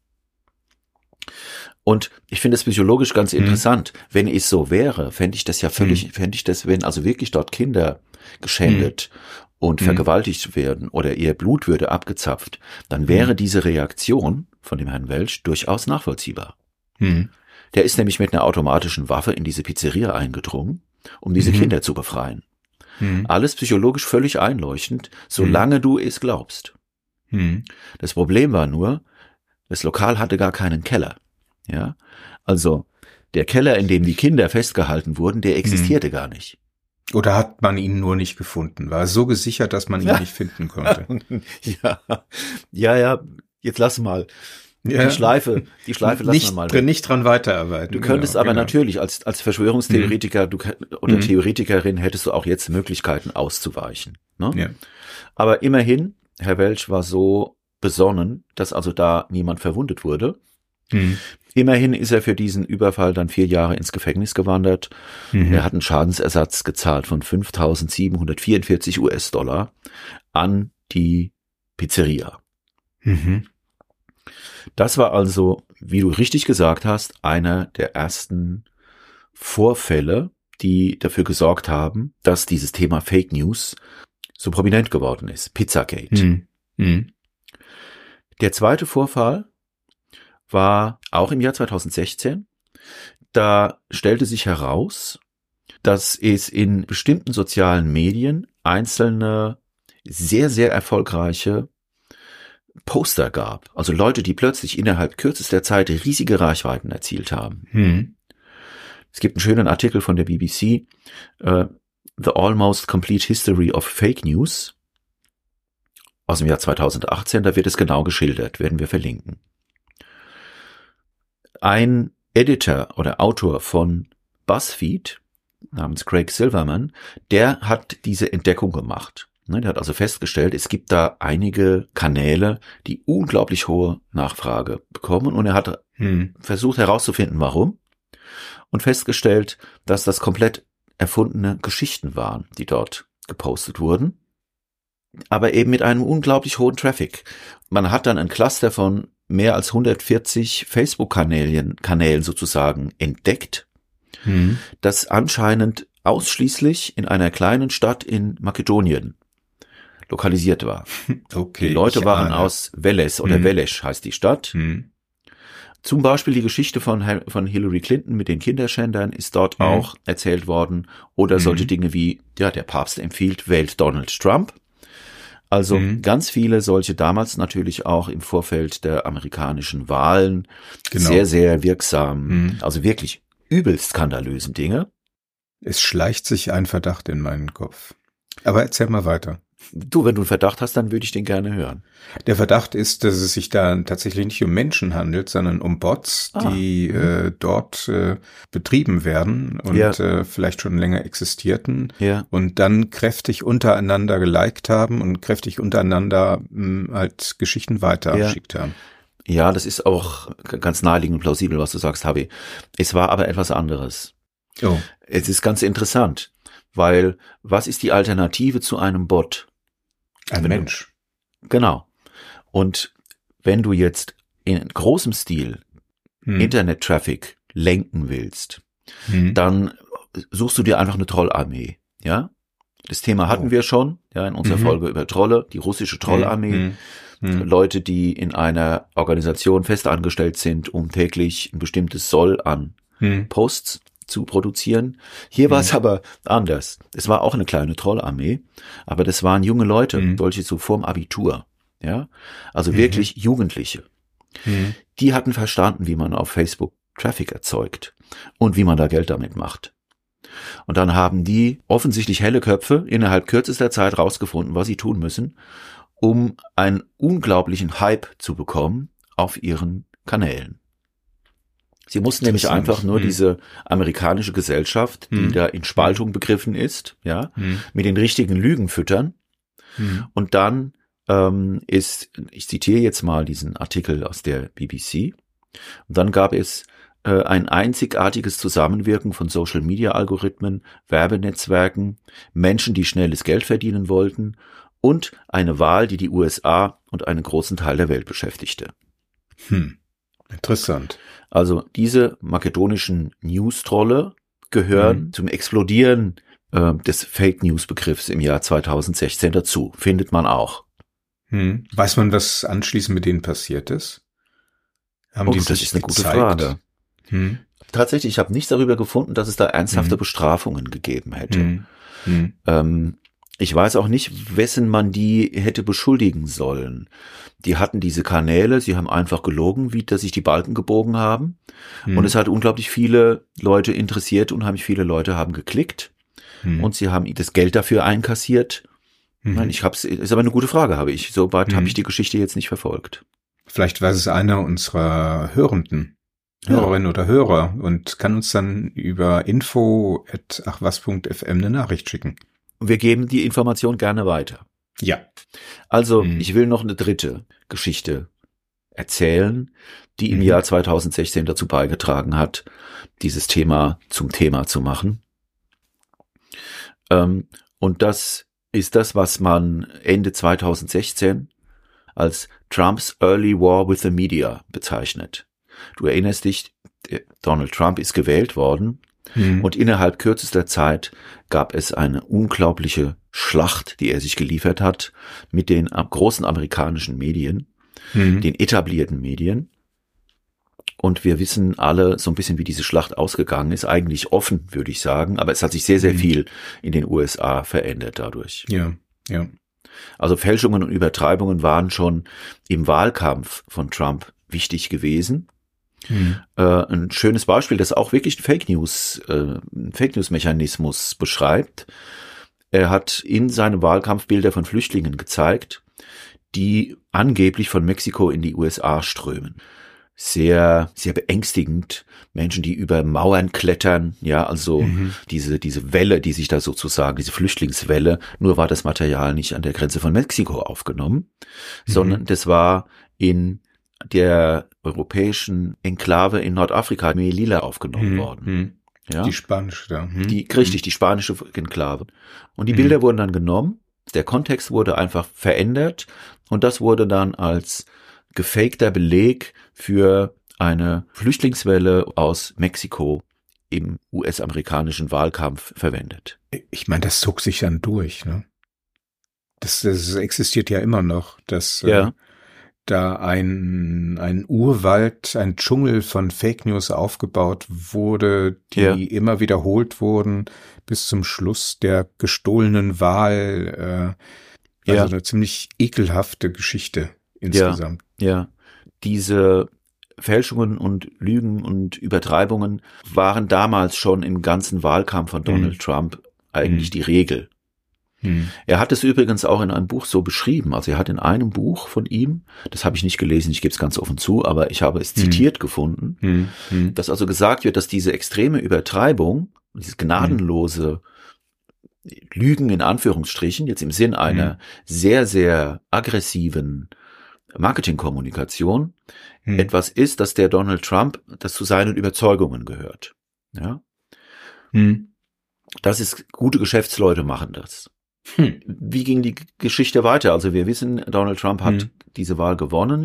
Speaker 1: Und ich finde es psychologisch ganz mhm. interessant. Wenn es so wäre, fände ich das ja völlig, mhm. fände ich das, wenn also wirklich dort Kinder geschändet mhm. und mhm. vergewaltigt werden oder ihr Blut würde abgezapft, dann wäre mhm. diese Reaktion von dem Herrn Welch durchaus nachvollziehbar. Mhm. Der ist nämlich mit einer automatischen Waffe in diese Pizzeria eingedrungen, um diese mhm. Kinder zu befreien. Mhm. Alles psychologisch völlig einleuchtend, solange mhm. du es glaubst. Mhm. Das Problem war nur, das Lokal hatte gar keinen Keller. Ja, also der Keller, in dem die Kinder festgehalten wurden, der existierte mhm. gar nicht.
Speaker 2: Oder hat man ihn nur nicht gefunden? War so gesichert, dass man ihn ja. nicht finden konnte?
Speaker 1: Ja, ja, ja. Jetzt lass mal ja. die Schleife, die Schleife lassen
Speaker 2: nicht,
Speaker 1: wir mal.
Speaker 2: Drin, nicht dran weiterarbeiten.
Speaker 1: Du könntest genau, aber genau. natürlich als als Verschwörungstheoretiker mhm. du, oder mhm. Theoretikerin hättest du auch jetzt Möglichkeiten auszuweichen. Ne? Ja. Aber immerhin, Herr Welch war so besonnen, dass also da niemand verwundet wurde. Mhm. Immerhin ist er für diesen Überfall dann vier Jahre ins Gefängnis gewandert. Mhm. Er hat einen Schadensersatz gezahlt von fünftausendsiebenhundertvierundvierzig US-Dollar an die Pizzeria. Mhm. Das war also, wie du richtig gesagt hast, einer der ersten Vorfälle, die dafür gesorgt haben, dass dieses Thema Fake News so prominent geworden ist. Pizzagate. Mhm. Mhm. Der zweite Vorfall war auch im Jahr zweitausendsechzehn. Da stellte sich heraus, dass es in bestimmten sozialen Medien einzelne sehr, sehr erfolgreiche Poster gab. Also Leute, die plötzlich innerhalb kürzester Zeit riesige Reichweiten erzielt haben. Hm. Es gibt einen schönen Artikel von der B B C, uh, The Almost Complete History of Fake News, aus dem Jahr zweitausendachtzehn. Da wird es genau geschildert, werden wir verlinken. Ein Editor oder Autor von BuzzFeed namens Craig Silverman, der hat diese Entdeckung gemacht. Der hat also festgestellt, es gibt da einige Kanäle, die unglaublich hohe Nachfrage bekommen, und er hat hm. versucht herauszufinden, warum, und festgestellt, dass das komplett erfundene Geschichten waren, die dort gepostet wurden, aber eben mit einem unglaublich hohen Traffic. Man hat dann ein Cluster von mehr als hundertvierzig Facebook-Kanälen Kanälen sozusagen entdeckt, hm. das anscheinend ausschließlich in einer kleinen Stadt in Makedonien lokalisiert war.
Speaker 2: Okay.
Speaker 1: Die Leute waren
Speaker 2: ahne.
Speaker 1: aus Veles oder hm. Veles heißt die Stadt.
Speaker 2: Hm.
Speaker 1: Zum Beispiel die Geschichte von, von Hillary Clinton mit den Kinderschändern ist dort hm. auch erzählt worden. Oder hm. solche Dinge wie, ja, der Papst empfiehlt, wählt Donald Trump. Also hm. ganz viele solche damals natürlich auch im Vorfeld der amerikanischen Wahlen genau. sehr, sehr wirksam, hm. also wirklich übelst skandalösen Dinge.
Speaker 2: Es schleicht sich ein Verdacht in meinen Kopf. Aber erzähl mal weiter.
Speaker 1: Du, wenn du einen Verdacht hast, dann würde ich den gerne hören.
Speaker 2: Der Verdacht ist, dass es sich da tatsächlich nicht um Menschen handelt, sondern um Bots, ah. die äh, dort äh, betrieben werden und ja. äh, vielleicht schon länger existierten
Speaker 1: ja.
Speaker 2: und dann kräftig untereinander geliked haben und kräftig untereinander mh, halt Geschichten weitergeschickt
Speaker 1: ja.
Speaker 2: haben.
Speaker 1: Ja, das ist auch ganz naheliegend und plausibel, was du sagst, Habi. Es war aber etwas anderes.
Speaker 2: Oh.
Speaker 1: Es ist ganz interessant, weil was ist die Alternative zu einem Bot?
Speaker 2: Ein Mensch.
Speaker 1: Du, genau. Und wenn du jetzt in großem Stil hm. Internet-Traffic lenken willst, hm. dann suchst du dir einfach eine Trollarmee, ja? Das Thema hatten oh. wir schon, ja, in unserer mhm. Folge über Trolle, die russische Trollarmee. Mhm. Mhm. Leute, die in einer Organisation festangestellt sind, um täglich ein bestimmtes Soll an mhm. Posts zu produzieren. Hier mhm. war es aber anders. Es war auch eine kleine Trollarmee, aber das waren junge Leute, mhm. solche so vorm Abitur, ja, also mhm. wirklich Jugendliche. Mhm. Die hatten verstanden, wie man auf Facebook Traffic erzeugt und wie man da Geld damit macht. Und dann haben die offensichtlich helle Köpfe innerhalb kürzester Zeit rausgefunden, was sie tun müssen, um einen unglaublichen Hype zu bekommen auf ihren Kanälen. Sie mussten nämlich einfach nur hm. diese amerikanische Gesellschaft, die hm. da in Spaltung begriffen ist, ja, hm. mit den richtigen Lügen füttern. Hm. Und dann ähm, ist, ich zitiere jetzt mal diesen Artikel aus der B B C, und dann gab es äh, ein einzigartiges Zusammenwirken von Social-Media-Algorithmen, Werbenetzwerken, Menschen, die schnelles Geld verdienen wollten und eine Wahl, die die U S A und einen großen Teil der Welt beschäftigte.
Speaker 2: Hm. Interessant.
Speaker 1: Also diese makedonischen News-Trolle gehören mhm. zum Explodieren äh, des Fake-News-Begriffs im Jahr zweitausendsechzehn dazu. Findet man auch.
Speaker 2: Hm. Weiß man, was anschließend mit denen passiert ist? Haben
Speaker 1: oh,
Speaker 2: die
Speaker 1: das ist eine gute Frage. Hm. Tatsächlich, ich habe nichts darüber gefunden, dass es da ernsthafte hm. Bestrafungen gegeben hätte. Hm. Hm. Ähm, ich weiß auch nicht, wessen man die hätte beschuldigen sollen. Die hatten diese Kanäle, sie haben einfach gelogen, wie dass sich die Balken gebogen haben. Hm. Und es hat unglaublich viele Leute interessiert, unheimlich viele Leute haben geklickt. Hm. Und sie haben das Geld dafür einkassiert. Mhm. Nein, ich hab's, ist aber eine gute Frage, habe ich. So weit mhm. habe ich die Geschichte jetzt nicht verfolgt.
Speaker 2: Vielleicht weiß es einer unserer Hörenden, ja. Hörerinnen oder Hörer und kann uns dann über info at achwas punkt f m eine Nachricht schicken.
Speaker 1: Wir geben die Information gerne weiter.
Speaker 2: Ja.
Speaker 1: Also, mhm. ich will noch eine dritte Geschichte erzählen, die im mhm. Jahr zweitausendsechzehn dazu beigetragen hat, dieses Thema zum Thema zu machen. Ähm, und das ist das, was man Ende zweitausendsechzehn als Trumps Early War with the Media bezeichnet. Du erinnerst dich, Donald Trump ist gewählt worden mhm. und innerhalb kürzester Zeit gab es eine unglaubliche Schlacht, die er sich geliefert hat mit den großen amerikanischen Medien, mhm. den etablierten Medien. Und wir wissen alle so ein bisschen, wie diese Schlacht ausgegangen ist. Eigentlich offen, würde ich sagen. Aber es hat sich sehr, sehr viel in den U S A verändert dadurch.
Speaker 2: Ja, ja.
Speaker 1: Also Fälschungen und Übertreibungen waren schon im Wahlkampf von Trump wichtig gewesen. Mhm. Äh, ein schönes Beispiel, das auch wirklich ein Fake News, äh, ein Fake News Mechanismus beschreibt. Er hat in seinem Wahlkampf Bilder von Flüchtlingen gezeigt, die angeblich von Mexiko in die U S A strömen. Sehr, sehr beängstigend. Menschen, die über Mauern klettern, ja, also mhm. diese, diese Welle, die sich da sozusagen, diese Flüchtlingswelle, nur war das Material nicht an der Grenze von Mexiko aufgenommen, mhm. sondern das war in der europäischen Enklave in Nordafrika, Melilla, aufgenommen
Speaker 2: mhm.
Speaker 1: worden. Ja?
Speaker 2: Die spanische da. Mhm.
Speaker 1: Die, richtig, die spanische Enklave. Und die Bilder mhm. wurden dann genommen, der Kontext wurde einfach verändert und das wurde dann als gefakter Beleg für eine Flüchtlingswelle aus Mexiko im U S-amerikanischen Wahlkampf verwendet.
Speaker 2: Ich meine, das zog sich dann durch, ne? das, das existiert ja immer noch, dass
Speaker 1: Ja.
Speaker 2: äh, da ein, ein Urwald, ein Dschungel von Fake News aufgebaut wurde, die
Speaker 1: Ja.
Speaker 2: immer wiederholt wurden bis zum Schluss der gestohlenen Wahl. Äh, also
Speaker 1: Ja.
Speaker 2: eine ziemlich ekelhafte Geschichte insgesamt.
Speaker 1: Ja, diese Fälschungen und Lügen und Übertreibungen waren damals schon im ganzen Wahlkampf von Donald
Speaker 2: Mhm.
Speaker 1: Trump eigentlich
Speaker 2: Mhm.
Speaker 1: die Regel.
Speaker 2: Hm.
Speaker 1: Er hat es übrigens auch in einem Buch so beschrieben. Also er hat in einem Buch von ihm, das habe ich nicht gelesen, ich gebe es ganz offen zu, aber ich habe es
Speaker 2: Hm.
Speaker 1: zitiert gefunden,
Speaker 2: Hm. Hm.
Speaker 1: dass also gesagt wird, dass diese extreme Übertreibung, dieses gnadenlose Lügen in Anführungsstrichen, jetzt im Sinn einer
Speaker 2: Hm.
Speaker 1: sehr, sehr aggressiven Marketingkommunikation,
Speaker 2: Hm.
Speaker 1: etwas ist, dass der Donald Trump, das zu seinen Überzeugungen gehört. Ja,
Speaker 2: Hm.
Speaker 1: das ist, gute Geschäftsleute machen das.
Speaker 2: Hm.
Speaker 1: Wie ging die Geschichte weiter? Also wir wissen, Donald Trump hat
Speaker 2: Hm.
Speaker 1: diese Wahl gewonnen.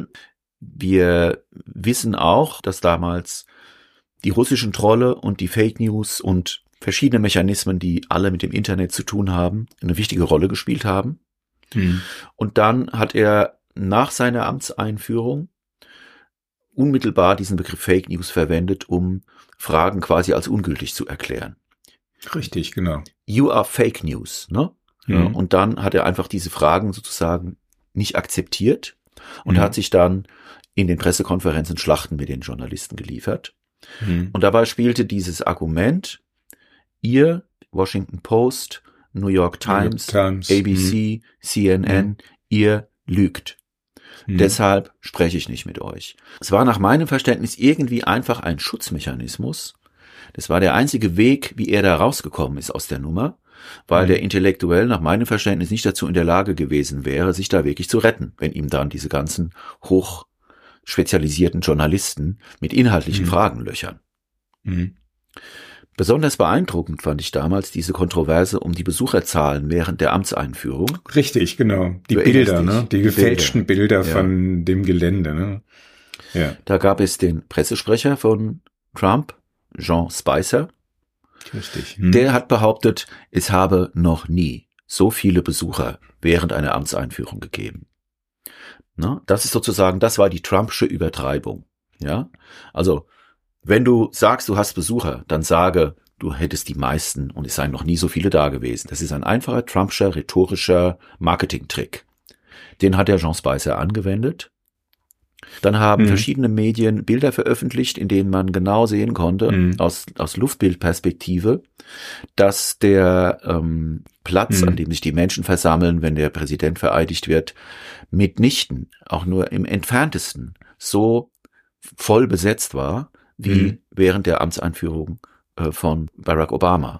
Speaker 1: Wir wissen auch, dass damals die russischen Trolle und die Fake News und verschiedene Mechanismen, die alle mit dem Internet zu tun haben, eine wichtige Rolle gespielt haben.
Speaker 2: Hm.
Speaker 1: Und dann hat er nach seiner Amtseinführung unmittelbar diesen Begriff Fake News verwendet, um Fragen quasi als ungültig zu erklären.
Speaker 2: Richtig, genau.
Speaker 1: You are Fake News, ne? Ja,
Speaker 2: Mhm.
Speaker 1: und dann hat er einfach diese Fragen sozusagen nicht akzeptiert und
Speaker 2: Mhm.
Speaker 1: hat sich dann in den Pressekonferenzen Schlachten mit den Journalisten geliefert.
Speaker 2: Hm.
Speaker 1: Und dabei spielte dieses Argument, ihr, Washington Post, New York Times,
Speaker 2: New York Times,
Speaker 1: A B C, C N N,
Speaker 2: Mhm.
Speaker 1: ihr lügt.
Speaker 2: Hm.
Speaker 1: Deshalb spreche ich nicht mit euch. Es war nach meinem Verständnis irgendwie einfach ein Schutzmechanismus. Das war der einzige Weg, wie er da rausgekommen ist aus der Nummer, weil
Speaker 2: Mhm.
Speaker 1: der intellektuell nach meinem Verständnis nicht dazu in der Lage gewesen wäre, sich da wirklich zu retten, wenn ihm dann diese ganzen hoch spezialisierten Journalisten mit inhaltlichen
Speaker 2: Mhm.
Speaker 1: Fragen löchern.
Speaker 2: Hm.
Speaker 1: Besonders beeindruckend fand ich damals diese Kontroverse um die Besucherzahlen während der Amtseinführung.
Speaker 2: Richtig, genau. Die
Speaker 1: Du
Speaker 2: Bilder,
Speaker 1: erinnerst
Speaker 2: ne?
Speaker 1: dich.
Speaker 2: Die
Speaker 1: Die
Speaker 2: gefälschten Bilder,
Speaker 1: Ja.
Speaker 2: von dem Gelände, ne? Ja,
Speaker 1: Da gab es den Pressesprecher von Trump, Jean Spicer.
Speaker 2: richtig. Hm.
Speaker 1: Der hat behauptet, es habe noch nie so viele Besucher während einer Amtseinführung gegeben. Ne? Das ist sozusagen, das war die Trumpsche Übertreibung. Ja, also wenn du sagst, du hast Besucher, dann sage, du hättest die meisten und es seien noch nie so viele da gewesen. Das ist ein einfacher Trumpscher rhetorischer Marketingtrick. Den hat der Jean Spicer angewendet. Dann haben
Speaker 2: Mhm.
Speaker 1: verschiedene Medien Bilder veröffentlicht, in denen man genau sehen konnte,
Speaker 2: Mhm.
Speaker 1: aus, aus Luftbildperspektive, dass der ähm, Platz,
Speaker 2: Mhm.
Speaker 1: an dem sich die Menschen versammeln, wenn der Präsident vereidigt wird, mitnichten, auch nur im entferntesten, so voll besetzt war, wie
Speaker 2: Mhm.
Speaker 1: während der Amtseinführung äh, von Barack Obama.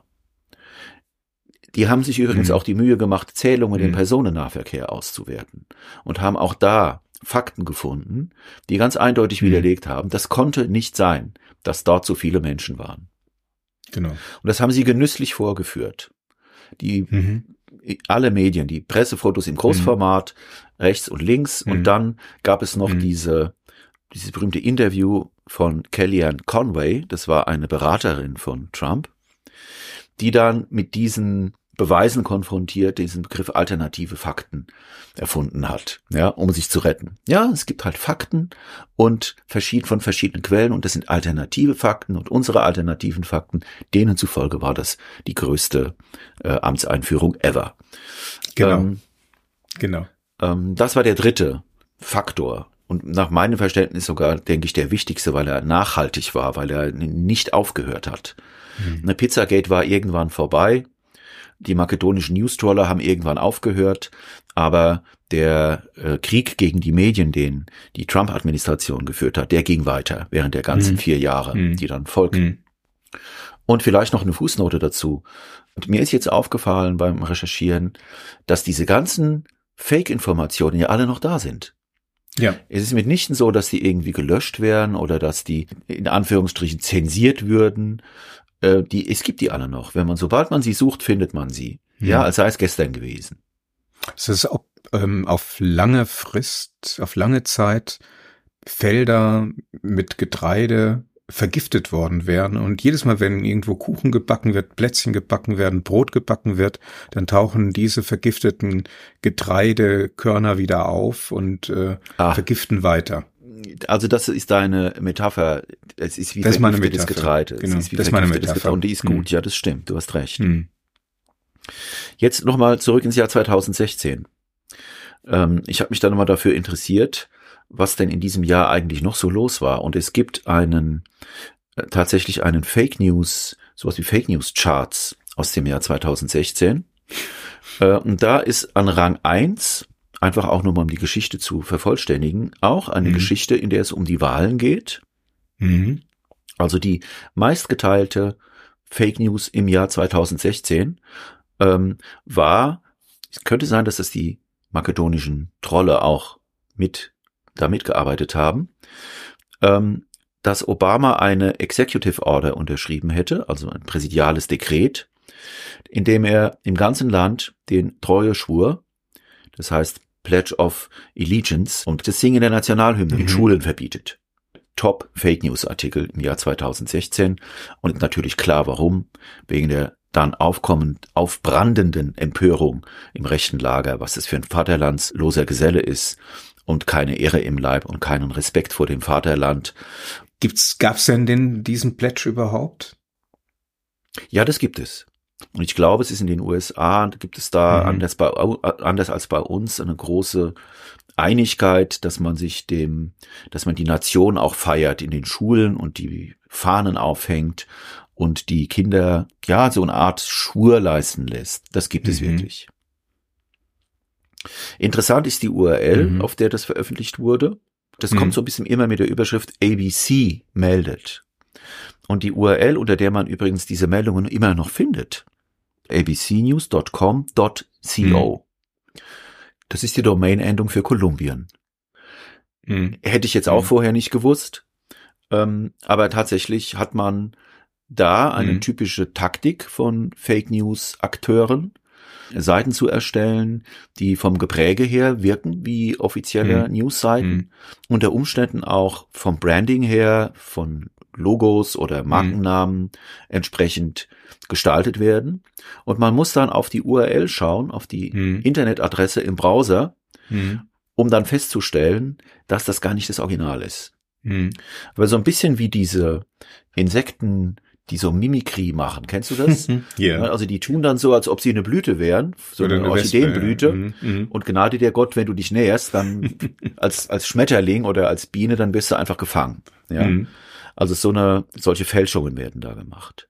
Speaker 1: Die haben sich übrigens
Speaker 2: Mhm.
Speaker 1: auch die Mühe gemacht, Zählungen im
Speaker 2: Mhm.
Speaker 1: Personennahverkehr auszuwerten und haben auch da Fakten gefunden, die ganz eindeutig
Speaker 2: Mhm.
Speaker 1: widerlegt haben, das konnte nicht sein, dass dort so viele Menschen waren.
Speaker 2: Genau.
Speaker 1: Und das haben sie genüsslich vorgeführt. Die
Speaker 2: Mhm.
Speaker 1: alle Medien, die Pressefotos im Großformat, rechts und links,
Speaker 2: Mhm.
Speaker 1: und dann gab es noch
Speaker 2: Mhm.
Speaker 1: diese dieses berühmte Interview von Kellyanne Conway, das war eine Beraterin von Trump, die dann mit diesen Beweisen konfrontiert, diesen Begriff alternative Fakten erfunden hat, ja, um sich zu retten. Ja, es gibt halt Fakten und verschieden, von verschiedenen Quellen, und das sind alternative Fakten, und unsere alternativen Fakten, denen zufolge war das die größte äh, Amtseinführung ever.
Speaker 2: Genau.
Speaker 1: Ähm,
Speaker 2: Genau.
Speaker 1: ähm, das war der dritte Faktor. Und nach meinem Verständnis sogar, denke ich, der wichtigste, weil er nachhaltig war, weil er nicht aufgehört hat.
Speaker 2: Mhm.
Speaker 1: Eine Pizzagate war irgendwann vorbei. Die makedonischen Newstroller haben irgendwann aufgehört. Aber der äh, Krieg gegen die Medien, den die Trump-Administration geführt hat, der ging weiter während der ganzen
Speaker 2: Mhm.
Speaker 1: vier Jahre,
Speaker 2: Mhm.
Speaker 1: die dann folgten.
Speaker 2: Mhm.
Speaker 1: Und vielleicht noch eine Fußnote dazu. Und mir ist jetzt aufgefallen beim Recherchieren, dass diese ganzen Fake-Informationen ja alle noch da sind.
Speaker 2: Ja.
Speaker 1: Es ist mitnichten so, dass die irgendwie gelöscht werden oder dass die in Anführungsstrichen zensiert würden. Äh, die, es gibt die alle noch. Wenn man, sobald man sie sucht, findet man sie.
Speaker 2: Mhm.
Speaker 1: Ja, als sei es gestern gewesen.
Speaker 2: Es ist auch ähm, auf lange Frist, auf lange Zeit Felder mit Getreide vergiftet worden wären. Und jedes Mal, wenn irgendwo Kuchen gebacken wird, Plätzchen gebacken werden, Brot gebacken wird, dann tauchen diese vergifteten Getreidekörner wieder auf und äh, ah. vergiften weiter.
Speaker 1: Also das ist deine Metapher. Es ist wie
Speaker 2: das
Speaker 1: vergiftetes Getreide.
Speaker 2: Genau,
Speaker 1: es ist wie
Speaker 2: das ist meine
Speaker 1: vergiftetes
Speaker 2: Metapher.
Speaker 1: Getreide. Und die ist gut, hm. ja, das stimmt, du hast recht.
Speaker 2: Hm.
Speaker 1: Jetzt nochmal zurück ins Jahr zweitausendsechzehn. Ähm, ich habe mich da nochmal dafür interessiert, was denn in diesem Jahr eigentlich noch so los war. Und es gibt einen, äh, tatsächlich einen Fake News, sowas wie Fake News Charts aus dem Jahr zweitausendsechzehn. Äh, und da ist an Rang eins, einfach auch nur mal um die Geschichte zu vervollständigen, auch eine mhm. Geschichte, in der es um die Wahlen geht.
Speaker 2: Mhm.
Speaker 1: Also die meistgeteilte Fake News im Jahr zweitausendsechzehn ähm, war, es könnte sein, dass das die makedonischen Trolle auch mit da mitgearbeitet haben, ähm, dass Obama eine Executive Order unterschrieben hätte, also ein präsidiales Dekret, in dem er im ganzen Land den Treueschwur, das heißt Pledge of Allegiance und das Singen der Nationalhymne mhm. in Schulen verbietet. Top Fake News Artikel im Jahr zweitausendsechzehn und natürlich klar warum, wegen der dann aufkommend, aufbrandenden Empörung im rechten Lager, was das für ein vaterlandsloser Geselle ist und keine Ehre im Leib und keinen Respekt vor dem Vaterland.
Speaker 2: Gibt's, gab's denn den, diesen Pledge überhaupt?
Speaker 1: Ja, das gibt es. Und ich glaube, es ist in den U S A, gibt es da mhm. anders, bei, anders als bei uns eine große Einigkeit, dass man sich dem, dass man die Nation auch feiert in den Schulen und die Fahnen aufhängt und die Kinder, ja, so eine Art Schwur leisten lässt. Das gibt es mhm. wirklich. Interessant ist die U R L, mhm. auf der das veröffentlicht wurde. Das mhm. kommt so ein bisschen immer mit der Überschrift A B C meldet. Und die U R L, unter der man übrigens diese Meldungen immer noch findet, a b c news dot com dot co. Mhm. Das ist die Domain-Endung für Kolumbien. Mhm. Hätte ich jetzt auch mhm. vorher nicht gewusst. Ähm, aber tatsächlich hat man da eine mhm. typische Taktik von Fake News-Akteuren, Seiten zu erstellen, die vom Gepräge her wirken wie offizielle mhm. News-Seiten, mhm. unter Umständen auch vom Branding her, von Logos oder Markennamen mhm. entsprechend gestaltet werden. Und man muss dann auf die U R L schauen, auf die mhm. Internetadresse im Browser, mhm. um dann festzustellen, dass das gar nicht das Original ist. Mhm. Aber so ein bisschen wie diese Insekten, die so Mimikry machen. Kennst du das?
Speaker 2: Yeah.
Speaker 1: Also die tun dann so, als ob sie eine Blüte wären, so
Speaker 2: oder
Speaker 1: eine,
Speaker 2: eine
Speaker 1: Orchideenblüte.
Speaker 2: Wespe, ja. mhm.
Speaker 1: Und gnade dir Gott, wenn du dich näherst, dann als als Schmetterling oder als Biene, dann wirst du einfach gefangen. Ja. Mhm. Also so eine solche Fälschungen werden da gemacht.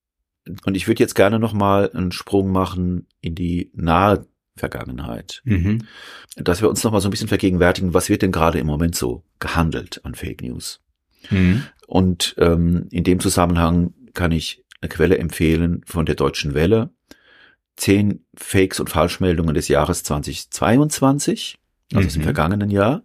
Speaker 1: Und ich würde jetzt gerne noch mal einen Sprung machen in die nahe Vergangenheit,
Speaker 2: mhm.
Speaker 1: dass wir uns noch mal so ein bisschen vergegenwärtigen, was wird denn gerade im Moment so gehandelt an Fake News?
Speaker 2: Mhm.
Speaker 1: Und ähm, in dem Zusammenhang kann ich eine Quelle empfehlen von der Deutschen Welle. Zehn Fakes und Falschmeldungen des Jahres zweitausendzweiundzwanzig, also mhm. aus dem vergangenen Jahr.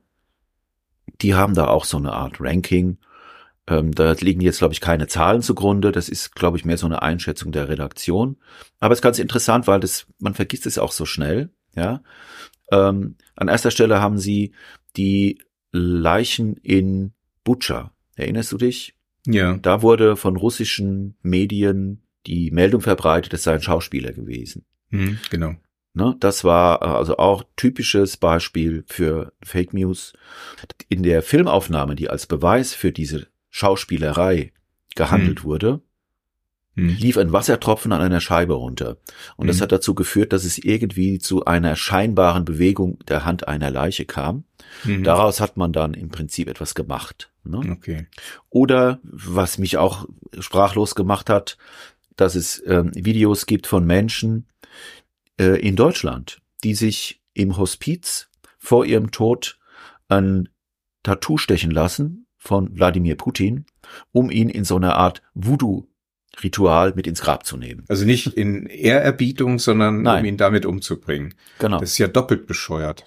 Speaker 1: Die haben da auch so eine Art Ranking. Ähm, da liegen jetzt, glaube ich, keine Zahlen zugrunde. Das ist, glaube ich, mehr so eine Einschätzung der Redaktion. Aber es ist ganz interessant, weil das, man vergisst es auch so schnell. Ja, ähm, an erster Stelle haben sie die Leichen in Butscha. Erinnerst du dich?
Speaker 2: Ja.
Speaker 1: Da wurde von russischen Medien die Meldung verbreitet, es sei ein Schauspieler gewesen.
Speaker 2: Mhm, genau.
Speaker 1: Ne, das war also auch typisches Beispiel für Fake News. In der Filmaufnahme, die als Beweis für diese Schauspielerei gehandelt mhm. wurde, mhm. lief ein Wassertropfen an einer Scheibe runter. Und mhm. das hat dazu geführt, dass es irgendwie zu einer scheinbaren Bewegung der Hand einer Leiche kam. Mhm. Daraus hat man dann im Prinzip etwas gemacht. Ne?
Speaker 2: Okay.
Speaker 1: Oder, was mich auch sprachlos gemacht hat, dass es ähm, Videos gibt von Menschen äh, in Deutschland, die sich im Hospiz vor ihrem Tod ein Tattoo stechen lassen von Wladimir Putin, um ihn in so einer Art Voodoo-Ritual mit ins Grab zu nehmen.
Speaker 2: Also nicht in Ehrerbietung, sondern
Speaker 1: Nein.
Speaker 2: um ihn damit umzubringen.
Speaker 1: Genau.
Speaker 2: Das ist ja doppelt bescheuert.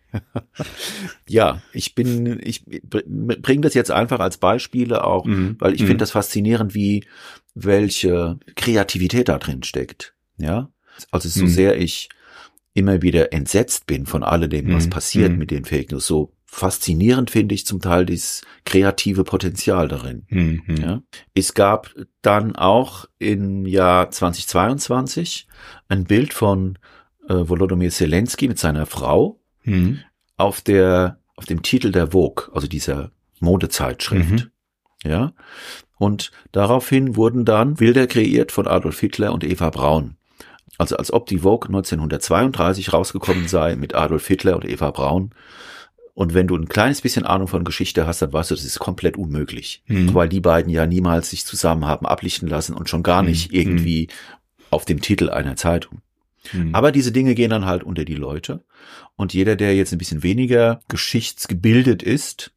Speaker 1: Ja, ich bin, ich bringe das jetzt einfach als Beispiele auch, mhm. weil ich mhm. finde das faszinierend, wie welche Kreativität da drin steckt. Ja, also so mhm. sehr ich immer wieder entsetzt bin von alledem, was mhm. passiert mhm. mit den Fake News, so faszinierend finde ich zum Teil das kreative Potenzial darin.
Speaker 2: Mhm.
Speaker 1: Ja. Es gab dann auch im Jahr zweitausendzweiundzwanzig ein Bild von äh, Volodymyr Zelensky mit seiner Frau
Speaker 2: Mhm.
Speaker 1: auf der auf dem Titel der Vogue, also dieser Modezeitschrift.
Speaker 2: Mhm.
Speaker 1: Ja. Und daraufhin wurden dann Bilder kreiert von Adolf Hitler und Eva Braun. Also als ob die Vogue neunzehnhundertzweiunddreißig rausgekommen sei mit Adolf Hitler und Eva Braun. Und wenn du ein kleines bisschen Ahnung von Geschichte hast, dann weißt du, das ist komplett unmöglich.
Speaker 2: Mhm.
Speaker 1: Weil die beiden ja niemals sich zusammen haben ablichten lassen und schon gar nicht
Speaker 2: Mhm.
Speaker 1: irgendwie auf dem Titel einer Zeitung.
Speaker 2: Mhm.
Speaker 1: Aber diese Dinge gehen dann halt unter die Leute. Und jeder, der jetzt ein bisschen weniger geschichtsgebildet ist,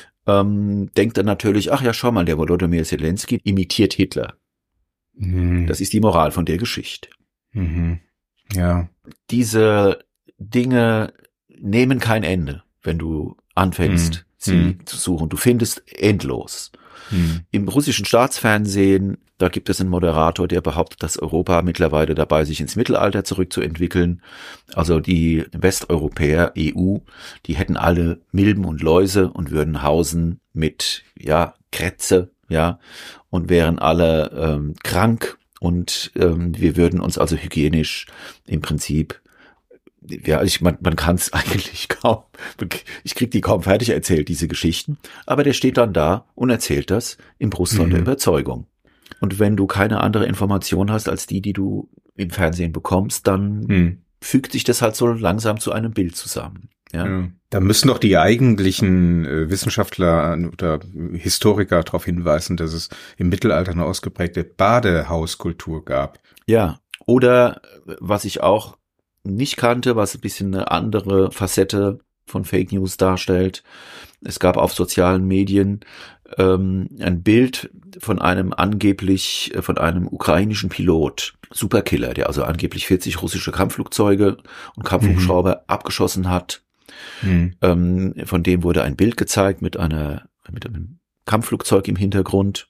Speaker 1: ähm, denkt dann natürlich, ach ja, schau mal, der Volodymyr Zelensky imitiert Hitler.
Speaker 2: Mhm.
Speaker 1: Das ist die Moral von der Geschichte.
Speaker 2: Mhm. Ja.
Speaker 1: Diese Dinge nehmen kein Ende, wenn du anfängst,
Speaker 2: Mhm.
Speaker 1: sie
Speaker 2: Mhm.
Speaker 1: zu suchen. Du findest endlos.
Speaker 2: Mhm.
Speaker 1: Im russischen Staatsfernsehen, da gibt es einen Moderator, der behauptet, dass Europa mittlerweile dabei sich ins Mittelalter zurückzuentwickeln. Also die Westeuropäer, E U, die hätten alle Milben und Läuse und würden hausen mit, ja, Krätze, ja, und wären alle ähm, krank und ähm, wir würden uns also hygienisch im Prinzip, ja, ich, man, man kann es eigentlich kaum, ich krieg die kaum fertig erzählt, diese Geschichten, aber der steht dann da und erzählt das im Brustton
Speaker 2: Mhm.
Speaker 1: der Überzeugung. Und wenn du keine andere Information hast als die, die du im Fernsehen bekommst, dann
Speaker 2: Mhm.
Speaker 1: fügt sich das halt so langsam zu einem Bild zusammen. Ja,
Speaker 2: Ja. Da müssen doch die eigentlichen äh, Wissenschaftler oder Historiker darauf hinweisen, dass es im Mittelalter eine ausgeprägte Badehauskultur gab.
Speaker 1: ja. Oder was ich auch nicht kannte, was ein bisschen eine andere Facette von Fake News darstellt. Es gab auf sozialen Medien ähm, ein Bild von einem angeblich, äh, von einem ukrainischen Pilot, Superkiller, der also angeblich vierzig russische Kampfflugzeuge und Kampfhubschrauber mhm. abgeschossen hat. Mhm. Ähm, von dem wurde ein Bild gezeigt mit einer, mit einem Kampfflugzeug im Hintergrund.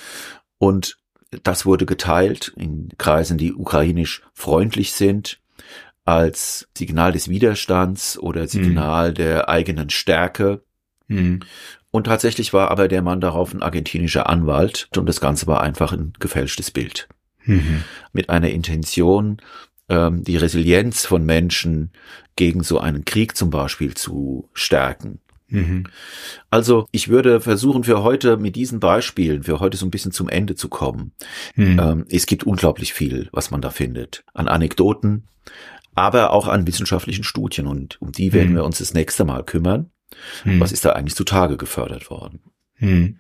Speaker 1: Und das wurde geteilt in Kreisen, die ukrainisch freundlich sind, als Signal des Widerstands oder Signal mhm. der eigenen Stärke. Mhm. Und tatsächlich war aber der Mann darauf ein argentinischer Anwalt und das Ganze war einfach ein gefälschtes Bild. Mhm. Mit einer Intention, ähm, die Resilienz von Menschen gegen so einen Krieg zum Beispiel zu stärken. Mhm. Also ich würde versuchen, für heute mit diesen Beispielen, für heute so ein bisschen zum Ende zu kommen. Mhm. Ähm, es gibt unglaublich viel, was man da findet, an Anekdoten, aber auch an wissenschaftlichen Studien und um die werden mhm. wir uns das nächste Mal kümmern. Mhm. Was ist da eigentlich zutage gefördert worden? Mhm.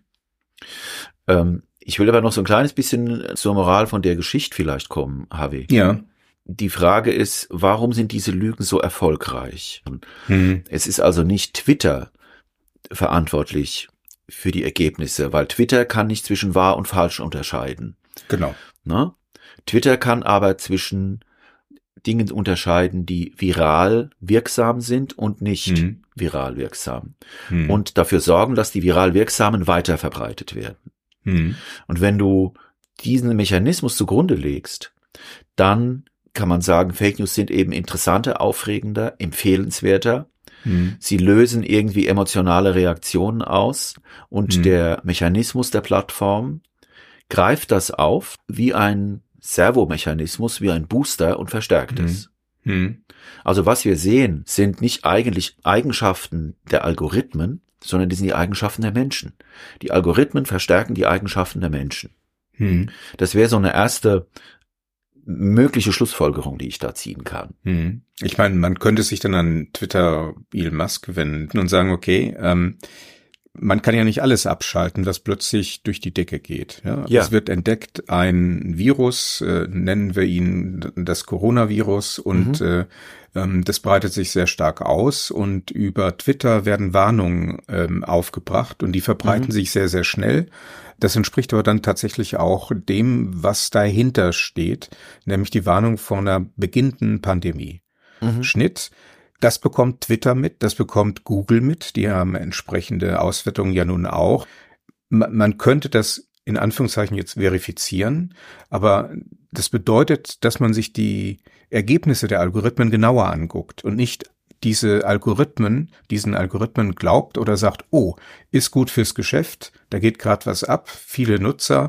Speaker 1: Ähm, ich will aber noch so ein kleines bisschen zur Moral von der Geschichte vielleicht kommen, Harvey.
Speaker 2: Ja.
Speaker 1: Die Frage ist, warum sind diese Lügen so erfolgreich? Mhm. Es ist also nicht Twitter verantwortlich für die Ergebnisse, weil Twitter kann nicht zwischen wahr und falsch unterscheiden.
Speaker 2: Genau.
Speaker 1: Na? Twitter kann aber zwischen Dingen unterscheiden, die viral wirksam sind und nicht mhm. viral wirksam. Mhm. Und dafür sorgen, dass die viral wirksamen weiter verbreitet werden. Mhm. Und wenn du diesen Mechanismus zugrunde legst, dann kann man sagen, Fake News sind eben interessanter, aufregender, empfehlenswerter. Mhm. Sie lösen irgendwie emotionale Reaktionen aus und mhm. der Mechanismus der Plattform greift das auf wie ein Servomechanismus, wie ein Booster und verstärkt mhm. es. Mhm. Also was wir sehen, sind nicht eigentlich Eigenschaften der Algorithmen, sondern die sind die Eigenschaften der Menschen. Die Algorithmen verstärken die Eigenschaften der Menschen. Mhm. Das wäre so eine erste mögliche Schlussfolgerung, die ich da ziehen kann.
Speaker 2: Mhm. Ich meine, man könnte sich dann an Twitter Elon Musk wenden und sagen, okay, ähm, man kann ja nicht alles abschalten, was plötzlich durch die Decke geht. Ja? Ja. Es wird entdeckt, ein Virus, äh, nennen wir ihn das Coronavirus, und mhm. äh, ähm, das breitet sich sehr stark aus, und über Twitter werden Warnungen ähm, aufgebracht und die verbreiten mhm. sich sehr, sehr schnell. Das entspricht aber dann tatsächlich auch dem, was dahinter steht, nämlich die Warnung vor einer beginnenden Pandemie. Mhm. Schnitt. Das bekommt Twitter mit, das bekommt Google mit, die haben entsprechende Auswertungen ja nun auch. Man könnte das in Anführungszeichen jetzt verifizieren, aber das bedeutet, dass man sich die Ergebnisse der Algorithmen genauer anguckt und nicht diese Algorithmen, diesen Algorithmen glaubt oder sagt, oh, ist gut fürs Geschäft, da geht gerade was ab, viele Nutzer,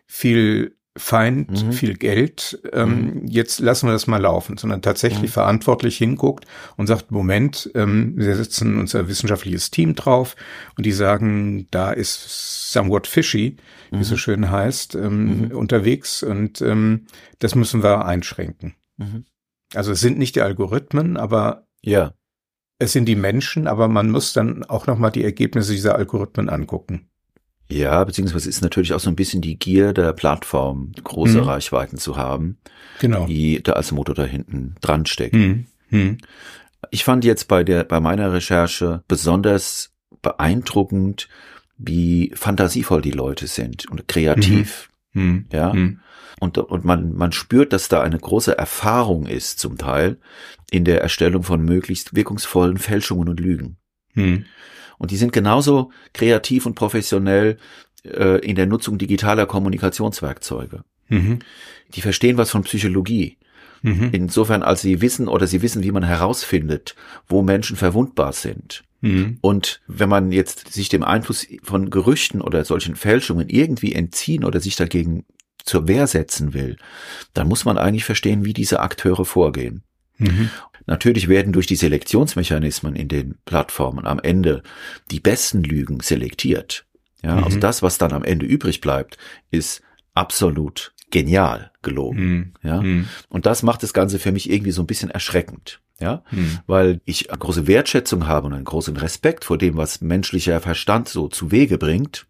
Speaker 2: viel Feind, mhm. viel Geld, ähm, mhm. jetzt lassen wir das mal laufen, sondern tatsächlich mhm. verantwortlich hinguckt und sagt, Moment, ähm, wir setzen unser wissenschaftliches Team drauf und die sagen, da ist somewhat fishy, mhm. wie es so schön heißt, ähm, mhm. unterwegs und ähm, das müssen wir einschränken. Mhm. Also es sind nicht die Algorithmen, aber
Speaker 1: ja.
Speaker 2: es sind die Menschen, aber man muss dann auch nochmal die Ergebnisse dieser Algorithmen angucken.
Speaker 1: Ja, beziehungsweise ist natürlich auch so ein bisschen die Gier der Plattform, große mhm. Reichweiten zu haben,
Speaker 2: genau.
Speaker 1: die da als Motor da hinten dran steckt.
Speaker 2: Mhm. Mhm.
Speaker 1: Ich fand jetzt bei der bei meiner Recherche besonders beeindruckend, wie fantasievoll die Leute sind und kreativ.
Speaker 2: Mhm.
Speaker 1: Ja.
Speaker 2: Mhm.
Speaker 1: Und, und man, man spürt, dass da eine große Erfahrung ist, zum Teil, in der Erstellung von möglichst wirkungsvollen Fälschungen und Lügen.
Speaker 2: Hm.
Speaker 1: Und die sind genauso kreativ und professionell äh, in der Nutzung digitaler Kommunikationswerkzeuge.
Speaker 2: Mhm.
Speaker 1: Die verstehen was von Psychologie.
Speaker 2: Mhm.
Speaker 1: Insofern, als sie wissen oder sie wissen, wie man herausfindet, wo Menschen verwundbar sind.
Speaker 2: Mhm.
Speaker 1: Und wenn man jetzt sich dem Einfluss von Gerüchten oder solchen Fälschungen irgendwie entziehen oder sich dagegen zur Wehr setzen will, dann muss man eigentlich verstehen, wie diese Akteure vorgehen.
Speaker 2: Mhm.
Speaker 1: Natürlich werden durch die Selektionsmechanismen in den Plattformen am Ende die besten Lügen selektiert. Ja,
Speaker 2: mhm.
Speaker 1: also das, was dann am Ende übrig bleibt, ist absolut genial gelogen.
Speaker 2: Mhm.
Speaker 1: Ja,
Speaker 2: mhm.
Speaker 1: und das macht das Ganze für mich irgendwie so ein bisschen erschreckend. Ja,
Speaker 2: mhm.
Speaker 1: weil ich eine große Wertschätzung habe und einen großen Respekt vor dem, was menschlicher Verstand so zu Wege bringt.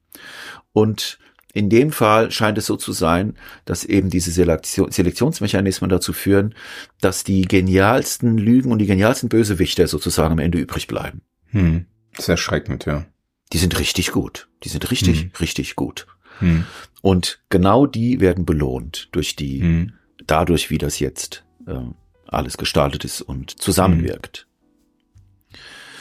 Speaker 1: Und in dem Fall scheint es so zu sein, dass eben diese Selektion, Selektionsmechanismen dazu führen, dass die genialsten Lügen und die genialsten Bösewichter sozusagen am Ende übrig bleiben.
Speaker 2: Hm. Das ist erschreckend, ja.
Speaker 1: Die sind richtig gut. Die sind richtig, hm. richtig gut.
Speaker 2: Hm.
Speaker 1: Und genau die werden belohnt durch die,
Speaker 2: hm.
Speaker 1: dadurch, wie das jetzt äh, alles gestaltet ist und zusammenwirkt. Hm.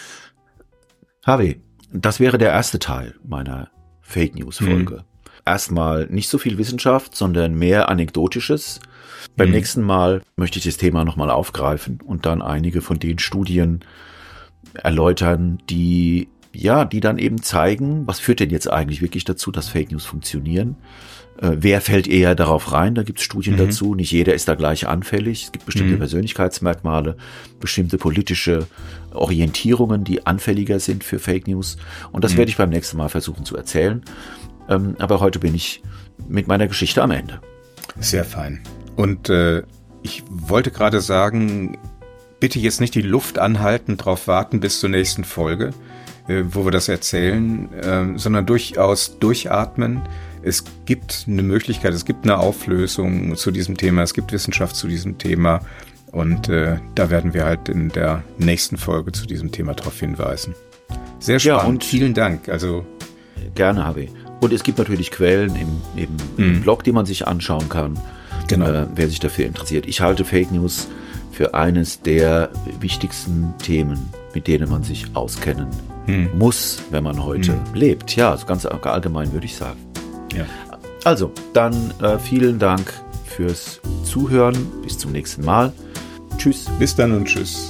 Speaker 1: Harvey, das wäre der erste Teil meiner Fake News Folge. Hm. Erstmal nicht so viel Wissenschaft, sondern mehr Anekdotisches. Beim mhm. nächsten Mal möchte ich das Thema nochmal aufgreifen und dann einige von den Studien erläutern, die, ja, die dann eben zeigen, was führt denn jetzt eigentlich wirklich dazu, dass Fake News funktionieren? Äh, wer fällt eher darauf rein? Da gibt es Studien mhm. dazu. Nicht jeder ist da gleich anfällig. Es gibt bestimmte mhm. Persönlichkeitsmerkmale, bestimmte politische Orientierungen, die anfälliger sind für Fake News. Und das mhm. werde ich beim nächsten Mal versuchen zu erzählen. Ähm, aber heute bin ich mit meiner Geschichte am Ende.
Speaker 2: Sehr fein. Und äh, ich wollte gerade sagen, bitte jetzt nicht die Luft anhalten, drauf warten bis zur nächsten Folge, äh, wo wir das erzählen, äh, sondern durchaus durchatmen. Es gibt eine Möglichkeit, es gibt eine Auflösung zu diesem Thema, es gibt Wissenschaft zu diesem Thema und äh, da werden wir halt in der nächsten Folge zu diesem Thema darauf hinweisen. Sehr spannend,
Speaker 1: ja, und
Speaker 2: vielen Dank. Also
Speaker 1: gerne, Harvey. Und es gibt natürlich Quellen im, im, im
Speaker 2: Mhm.
Speaker 1: Blog, die man sich anschauen kann,
Speaker 2: Genau.
Speaker 1: äh, wer sich dafür interessiert. Ich halte Fake News für eines der wichtigsten Themen, mit denen man sich auskennen
Speaker 2: Mhm.
Speaker 1: muss, wenn man heute
Speaker 2: Mhm.
Speaker 1: lebt. Ja, also ganz allgemein würde ich sagen.
Speaker 2: Ja.
Speaker 1: Also, dann äh, vielen Dank fürs Zuhören. Bis zum nächsten Mal. Tschüss.
Speaker 2: Bis dann und tschüss.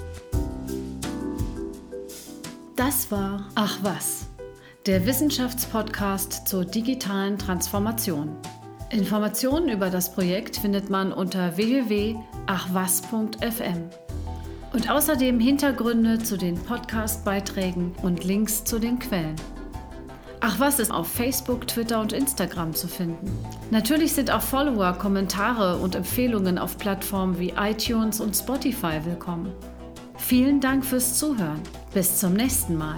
Speaker 3: Das war Ach was, der Wissenschaftspodcast zur digitalen Transformation. Informationen über das Projekt findet man unter w w w punkt ach was punkt f m und außerdem Hintergründe zu den Podcast-Beiträgen und Links zu den Quellen. Ach was ist auf Facebook, Twitter und Instagram zu finden. Natürlich sind auch Follower, Kommentare und Empfehlungen auf Plattformen wie iTunes und Spotify willkommen. Vielen Dank fürs Zuhören. Bis zum nächsten Mal.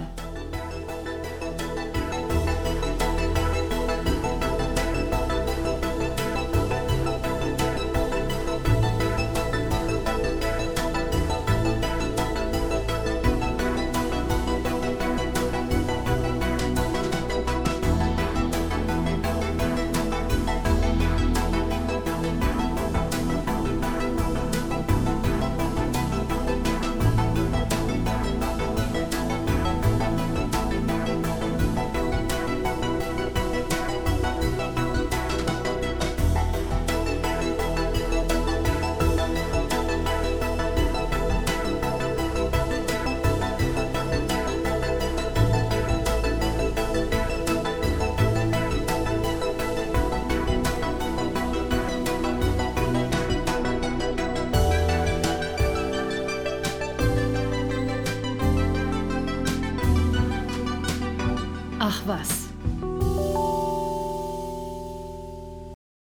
Speaker 3: was,